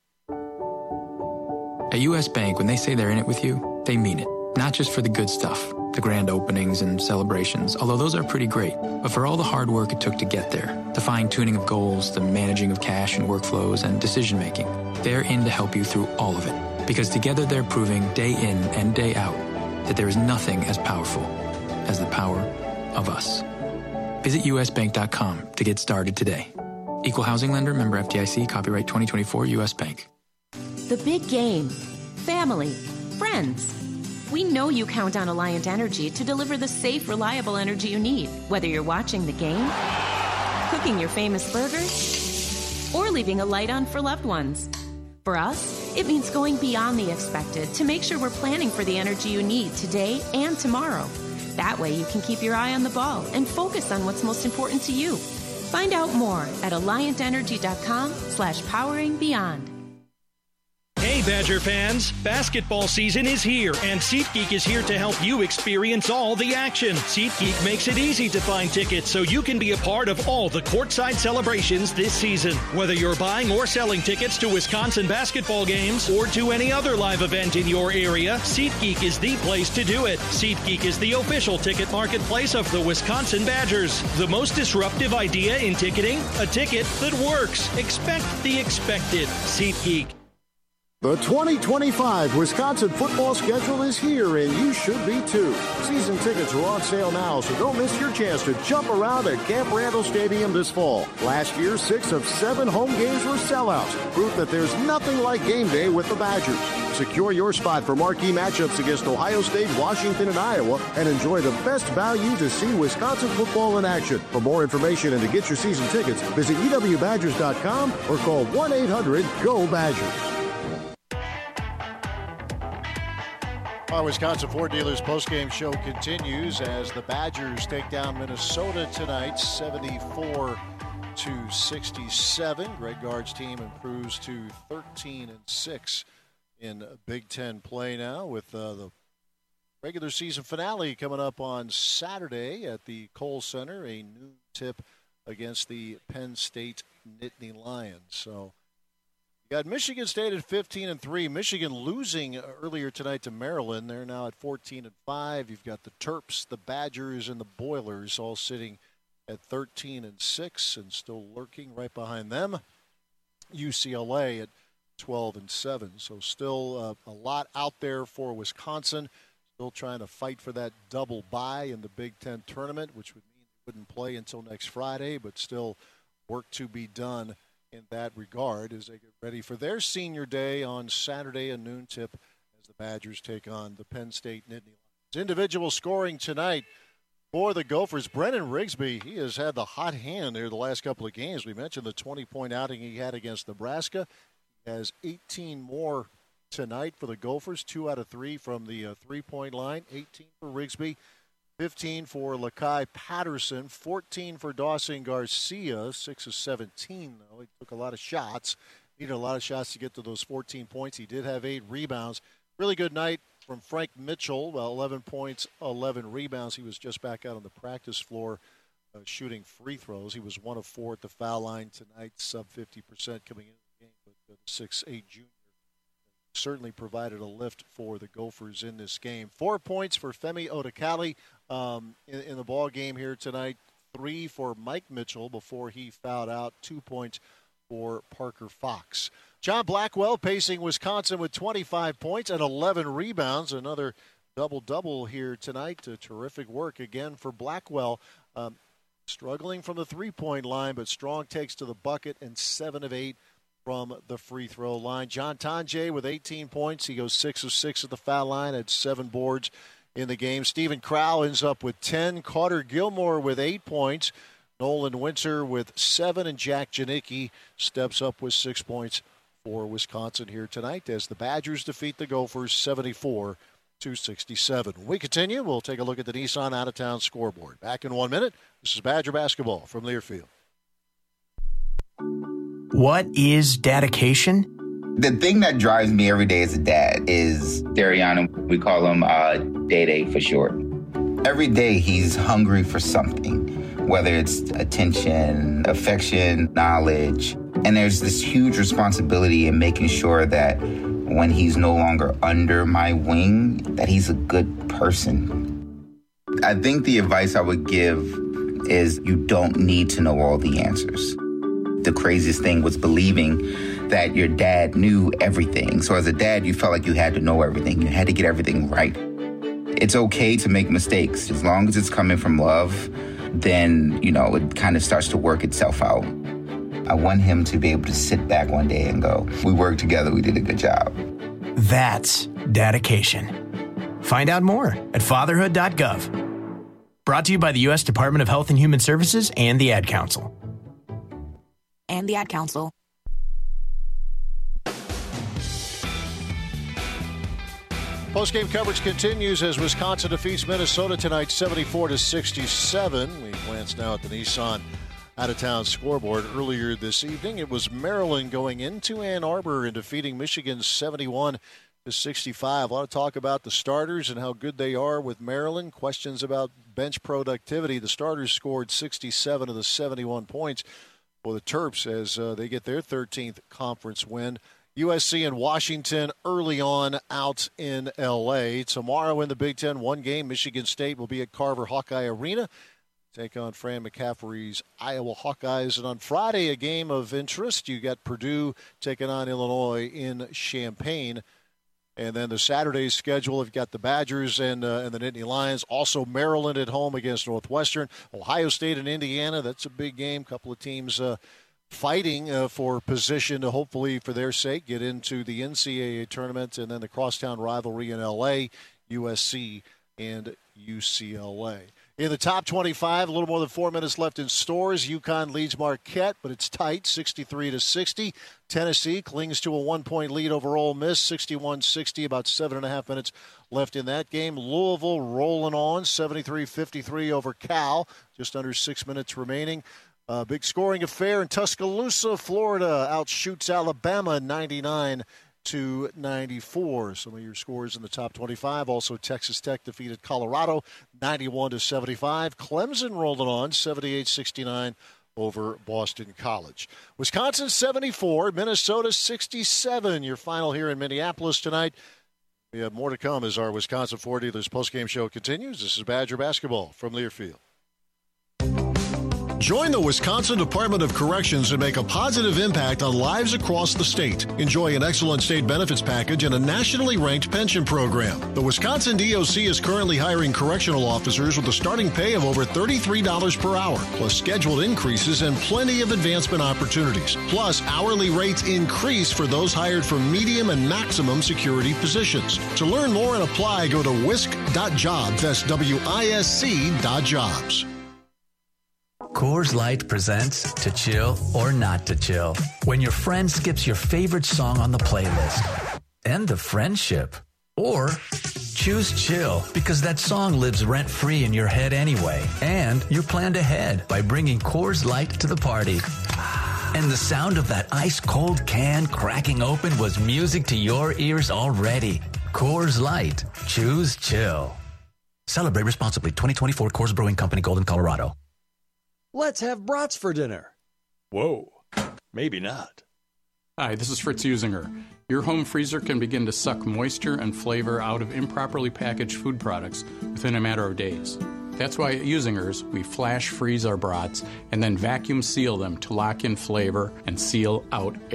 At U.S. Bank, when they say they're in it with you, they mean it. Not just for the good stuff, the grand openings and celebrations, although those are pretty great, but for all the hard work it took to get there, the fine-tuning of goals, the managing of cash and workflows, and decision-making. They're in to help you through all of it, because together they're proving day in and day out that there is nothing as powerful as the power of us. Visit usbank.com to get started today. Equal housing lender, member FDIC, copyright 2024, U.S. Bank. The big game. Family. Friends. We know you count on Alliant Energy to deliver the safe, reliable energy you need, whether you're watching the game, cooking your famous burgers, or leaving a light on for loved ones. For us, it means going beyond the expected to make sure we're planning for the energy you need today and tomorrow. That way you can keep your eye on the ball and focus on what's most important to you. Find out more at alliantenergy.com/poweringbeyond. Hey, Badger fans! Basketball season is here, and SeatGeek is here to help you experience all the action. SeatGeek makes it easy to find tickets so you can be a part of all the courtside celebrations this season. Whether you're buying or selling tickets to Wisconsin basketball games or to any other live event in your area, SeatGeek is the place to do it. SeatGeek is the official ticket marketplace of the Wisconsin Badgers. The most disruptive idea in ticketing? A ticket that works. Expect the expected. SeatGeek. The 2025 Wisconsin football schedule is here, and you should be too. Season tickets are on sale now, so don't miss your chance to jump around at Camp Randall Stadium this fall. Last year, 6 of 7 home games were sellouts, proof that there's nothing like game day with the Badgers. Secure your spot for marquee matchups against Ohio State, Washington, and Iowa, and enjoy the best value to see Wisconsin football in action. For more information and to get your season tickets, visit ewbadgers.com or call 1-800-GO-BADGERS. Our Wisconsin Ford Dealers postgame show continues as the Badgers take down Minnesota tonight, 74-67. Greg Gard's team improves to 13-6 in Big Ten play now, with the regular season finale coming up on Saturday at the Kohl Center, a noon tip against the Penn State Nittany Lions. So you got Michigan State at 15-3. Michigan losing earlier tonight to Maryland. They're now at 14-5. You've got the Terps, the Badgers, and the Boilers all sitting at 13-6 and still lurking right behind them. UCLA at 12-7. So still a lot out there for Wisconsin. Still trying to fight for that double bye in the Big Ten tournament, which would mean they wouldn't play until next Friday, but still work to be done in that regard as they get ready for their senior day on Saturday, a noon tip, as the Badgers take on the Penn State Nittany Lions. Individual scoring tonight for the Gophers. Brennan Rigsby, he has had the hot hand there the last couple of games. We mentioned the 20-point outing he had against Nebraska. He has 18 more tonight for the Gophers, 2 out of 3 from the three-point line, 18 for Rigsby. 15 for Lakai Patterson, 14 for Dawson Garcia, 6 of 17, though. He took a lot of shots, needed a lot of shots to get to those 14 points. He did have 8 rebounds. Really good night from Frank Mitchell, 11 points, 11 rebounds. He was just back out on the practice floor shooting free throws. He was 1 of 4 at the foul line tonight, sub 50% coming into the game, but the 6'8" junior certainly provided a lift for the Gophers in this game. 4 points for Femi Odekale in the ball game here tonight. 3 for Mike Mitchell before he fouled out. 2 points for Parker Fox. John Blackwell pacing Wisconsin with 25 points and 11 rebounds. Another double-double here tonight. Terrific work again for Blackwell. Struggling from the three-point line, but strong takes to the bucket and 7 of 8 from the free throw line. John Tonje with 18 points. He goes 6 of 6 at the foul line, had 7 boards in the game. Stephen Crowell ends up with 10. Carter Gilmore with 8 points. Nolan Winter with 7, and Jack Janicki steps up with 6 points for Wisconsin here tonight as the Badgers defeat the Gophers 74-67. When we continue, we'll take a look at the Nissan out-of-town scoreboard. Back in 1 minute. This is Badger basketball from Learfield. What is dedication? The thing that drives me every day as a dad is Darian. We call him Day-Day for short. Every day he's hungry for something, whether it's attention, affection, knowledge. And there's this huge responsibility in making sure that when he's no longer under my wing, that he's a good person. I think the advice I would give is you don't need to know all the answers. The craziest thing was believing that your dad knew everything. So as a dad, you felt like you had to know everything. You had to get everything right. It's okay to make mistakes. As long as it's coming from love, then, it kind of starts to work itself out. I want him to be able to sit back one day and go, we worked together, we did a good job. That's dedication. Find out more at fatherhood.gov. Brought to you by the U.S. Department of Health and Human Services and the Ad Council. And the Ad Council. Post-game coverage continues as Wisconsin defeats Minnesota tonight 74-67. We glance now at the Nissan out-of-town scoreboard. Earlier this evening, it was Maryland going into Ann Arbor and defeating Michigan 71-65. A lot of talk about the starters and how good they are with Maryland. Questions about bench productivity. The starters scored 67 of the 71 points for the Terps as they get their 13th conference win. USC and Washington early on out in L.A. Tomorrow in the Big Ten, one game. Michigan State will be at Carver Hawkeye Arena. Take on Fran McCaffrey's Iowa Hawkeyes. And on Friday, a game of interest. You got Purdue taking on Illinois in Champaign. And then the Saturday schedule, you've got the Badgers and the Nittany Lions. Also Maryland at home against Northwestern. Ohio State and Indiana, that's a big game. Couple of teams fighting for position to hopefully, for their sake, get into the NCAA tournament. And then the crosstown rivalry in L.A., USC and UCLA. In the top 25, a little more than 4 minutes left in stores. UConn leads Marquette, but it's tight, 63-60. Tennessee clings to a 1-point lead over Ole Miss, 61-60, about 7.5 minutes left in that game. Louisville rolling on, 73-53 over Cal, just under 6 minutes remaining. Big scoring affair in Tuscaloosa, Florida, outshoots Alabama 99-94. Some of your scores in the top 25. Also, Texas Tech defeated Colorado 91-75. Clemson rolling on 78-69 over Boston College. Wisconsin 74, Minnesota 67. Your final here in Minneapolis tonight. We have more to come as our Wisconsin Ford Dealers postgame show continues. This is Badger basketball from Learfield. Join the Wisconsin Department of Corrections and make a positive impact on lives across the state. Enjoy an excellent state benefits package and a nationally ranked pension program. The Wisconsin DOC is currently hiring correctional officers with a starting pay of over $33 per hour, plus scheduled increases and plenty of advancement opportunities. Plus, hourly rates increase for those hired for medium and maximum security positions. To learn more and apply, go to wisc.jobs. That's WISC.jobs. Coors Light presents To Chill or Not to Chill. When your friend skips your favorite song on the playlist. End the friendship. Or choose chill because that song lives rent-free in your head anyway. And you're planned ahead by bringing Coors Light to the party. And the sound of that ice-cold can cracking open was music to your ears already. Coors Light. Choose chill. Celebrate responsibly. 2024 Coors Brewing Company, Golden, Colorado. Let's have brats for dinner. Whoa, maybe not. Hi, this is Fritz Usinger. Your home freezer can begin to suck moisture and flavor out of improperly packaged food products within a matter of days. That's why at Usinger's, we flash freeze our brats and then vacuum seal them to lock in flavor and seal out air.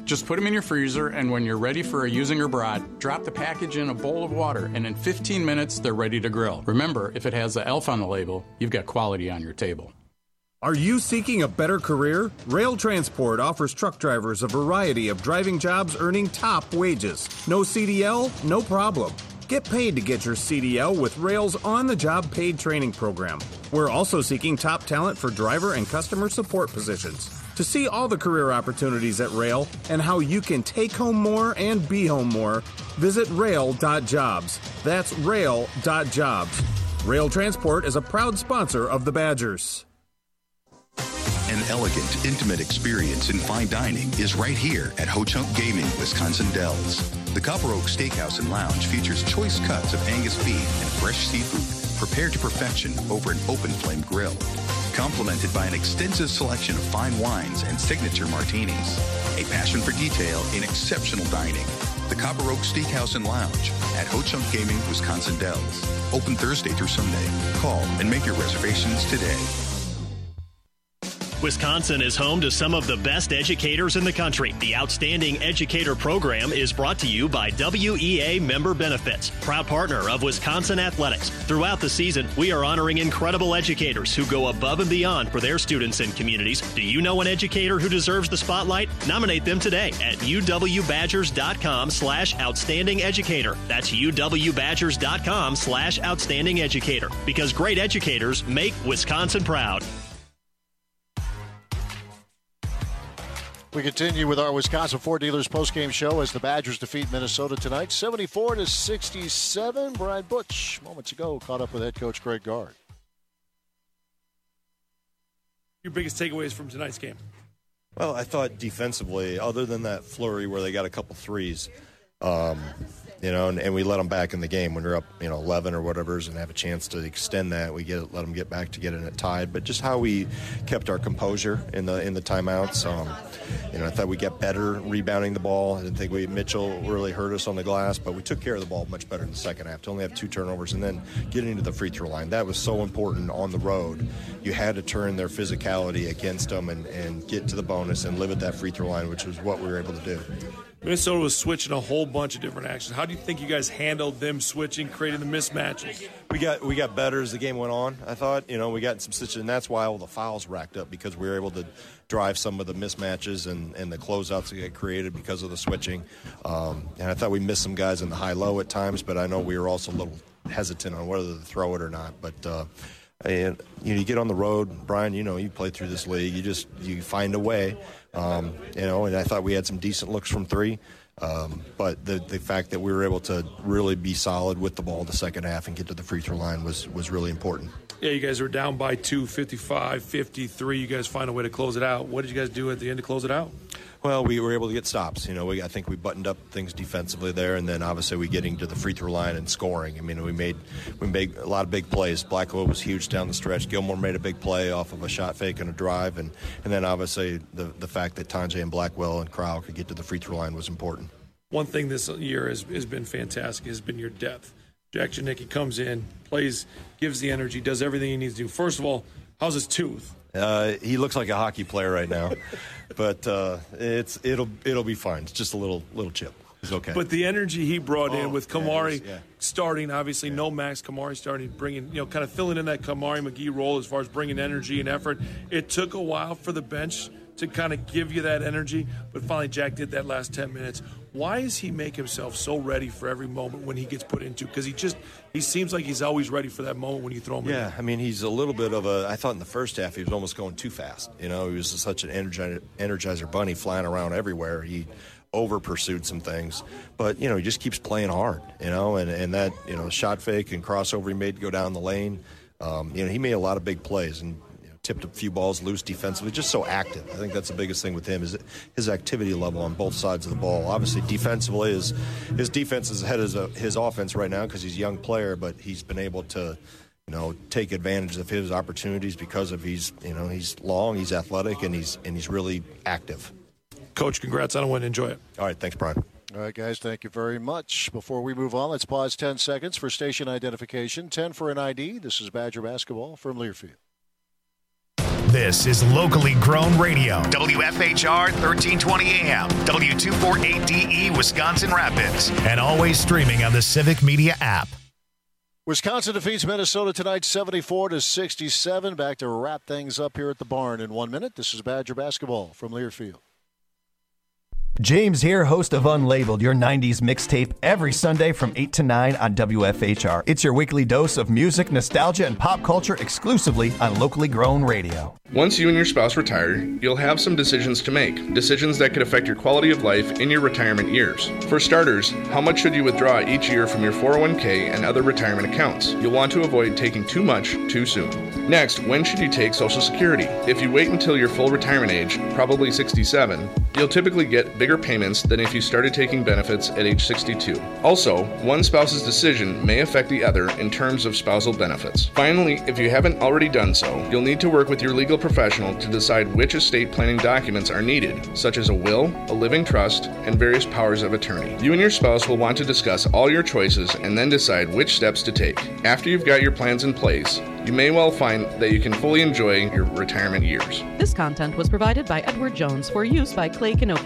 Just put them in your freezer, and when you're ready for a Usinger brat, drop the package in a bowl of water, and in 15 minutes, they're ready to grill. Remember, if it has the ELF on the label, you've got quality on your table. Are you seeking a better career? Rail Transport offers truck drivers a variety of driving jobs earning top wages. No CDL? No problem. Get paid to get your CDL with Rail's on-the-job paid training program. We're also seeking top talent for driver and customer support positions. To see all the career opportunities at Rail and how you can take home more and be home more, visit rail.jobs. That's rail.jobs. Rail Transport is a proud sponsor of the Badgers. An elegant, intimate experience in fine dining is right here at Ho Chunk Gaming, Wisconsin Dells. The Copper Oak Steakhouse and Lounge features choice cuts of Angus beef and fresh seafood prepared to perfection over an open flame grill. Complemented by an extensive selection of fine wines and signature martinis. A passion for detail in exceptional dining. The Copper Oak Steakhouse and Lounge at Ho Chunk Gaming, Wisconsin Dells. Open Thursday through Sunday. Call and make your reservations today. Wisconsin is home to some of the best educators in the country. The Outstanding Educator Program is brought to you by WEA Member Benefits, proud partner of Wisconsin Athletics. Throughout the season, we are honoring incredible educators who go above and beyond for their students and communities. Do you know an educator who deserves the spotlight? Nominate them today at uwbadgers.com/outstanding educator. That's uwbadgers.com/outstanding educator. Because great educators make Wisconsin proud. We continue with our Wisconsin Ford Dealers postgame show as the Badgers defeat Minnesota tonight, 74-67. Brian Butch, moments ago, caught up with head coach Greg Gard. Your biggest takeaways from tonight's game? Well, I thought defensively, other than that flurry where they got a couple threes, and we let them back in the game when we're up, 11 or whatever, and have a chance to extend that. We let them get back to getting it tied. But just how we kept our composure in the timeouts. I thought we got better rebounding the ball. I didn't think Mitchell really hurt us on the glass, but we took care of the ball much better in the second half. To only have 2 turnovers and then getting to the free throw line. That was so important on the road. You had to turn their physicality against them and get to the bonus and live at that free throw line, which was what we were able to do. Minnesota was switching a whole bunch of different actions. How do you think you guys handled them switching, creating the mismatches? We got better as the game went on, I thought. We got in some situations, and that's why all the fouls racked up, because we were able to drive some of the mismatches and the closeouts that get created because of the switching. And I thought we missed some guys in the high-low at times, but I know we were also a little hesitant on whether to throw it or not. But you get on the road, Brian, you play through this league. You find a way. And I thought we had some decent looks from 3. But the fact that we were able to really be solid with the ball in the second half and get to the free throw line was really important. Yeah, you guys were down by 2, 55-53. You guys find a way to close it out. What did you guys do at the end to close it out? Well, we were able to get stops. I think we buttoned up things defensively there, and then obviously we getting to the free throw line and scoring. I mean, we made a lot of big plays. Blackwell was huge down the stretch. Gilmore made a big play off of a shot fake and a drive, and then obviously the fact that Tanjay and Blackwell and Crowell could get to the free throw line was important. One thing this year has been fantastic has been your depth. Jack Janicki comes in, plays, gives the energy, does everything he needs to do. First of all, how's his tooth? He looks like a hockey player right now, but it'll be fine. It's just a little chip. He's okay. But the energy he brought in with Kamari starting, obviously no Max Kamari starting, bringing, kind of filling in that Kamari McGee role as far as bringing energy and effort. It took a while for the bench to kind of give you that energy, but finally Jack did that last 10 minutes. Why does he make himself so ready for every moment when he gets put into? Because he seems like he's always ready for that moment when you throw him in. Yeah, I mean, he's a little bit of I thought in the first half he was almost going too fast. He was such an energizer bunny flying around everywhere. He over-pursued some things. But, he just keeps playing hard, and that, shot fake and crossover he made to go down the lane. He made a lot of big plays and tipped a few balls loose defensively, just so active. I think that's the biggest thing with him is his activity level on both sides of the ball. Obviously, defensively, his defense is ahead of his offense right now because he's a young player, but he's been able to, take advantage of his opportunities because of he's long, he's athletic, and he's really active. Coach, congrats on a win. Enjoy it. All right, thanks, Brian. All right, guys, thank you very much. Before we move on, let's pause 10 seconds for station identification, 10 for an ID. This is Badger Basketball from Learfield. This is Locally Grown Radio. WFHR 1320 AM, W248DE, Wisconsin Rapids. And always streaming on the Civic Media app. Wisconsin defeats Minnesota tonight 74-67. Back to wrap things up here at the barn in 1 minute. This is Badger basketball from Learfield. James here, host of Unlabeled, your 90s mixtape, every Sunday from 8 to 9 on WFHR. It's your weekly dose of music, nostalgia, and pop culture exclusively on Locally Grown Radio. Once you and your spouse retire, you'll have some decisions to make. Decisions that could affect your quality of life in your retirement years. For starters, how much should you withdraw each year from your 401k and other retirement accounts? You'll want to avoid taking too much too soon. Next, when should you take Social Security? If you wait until your full retirement age, probably 67, you'll typically get bigger payments than if you started taking benefits at age 62. Also, one spouse's decision may affect the other in terms of spousal benefits. Finally, if you haven't already done so, you'll need to work with your legal professional to decide which estate planning documents are needed, such as a will, a living trust, and various powers of attorney. You and your spouse will want to discuss all your choices and then decide which steps to take. After you've got your plans in place, you may well find that you can fully enjoy your retirement years. This content was provided by Edward Jones for use by Clay Canopy.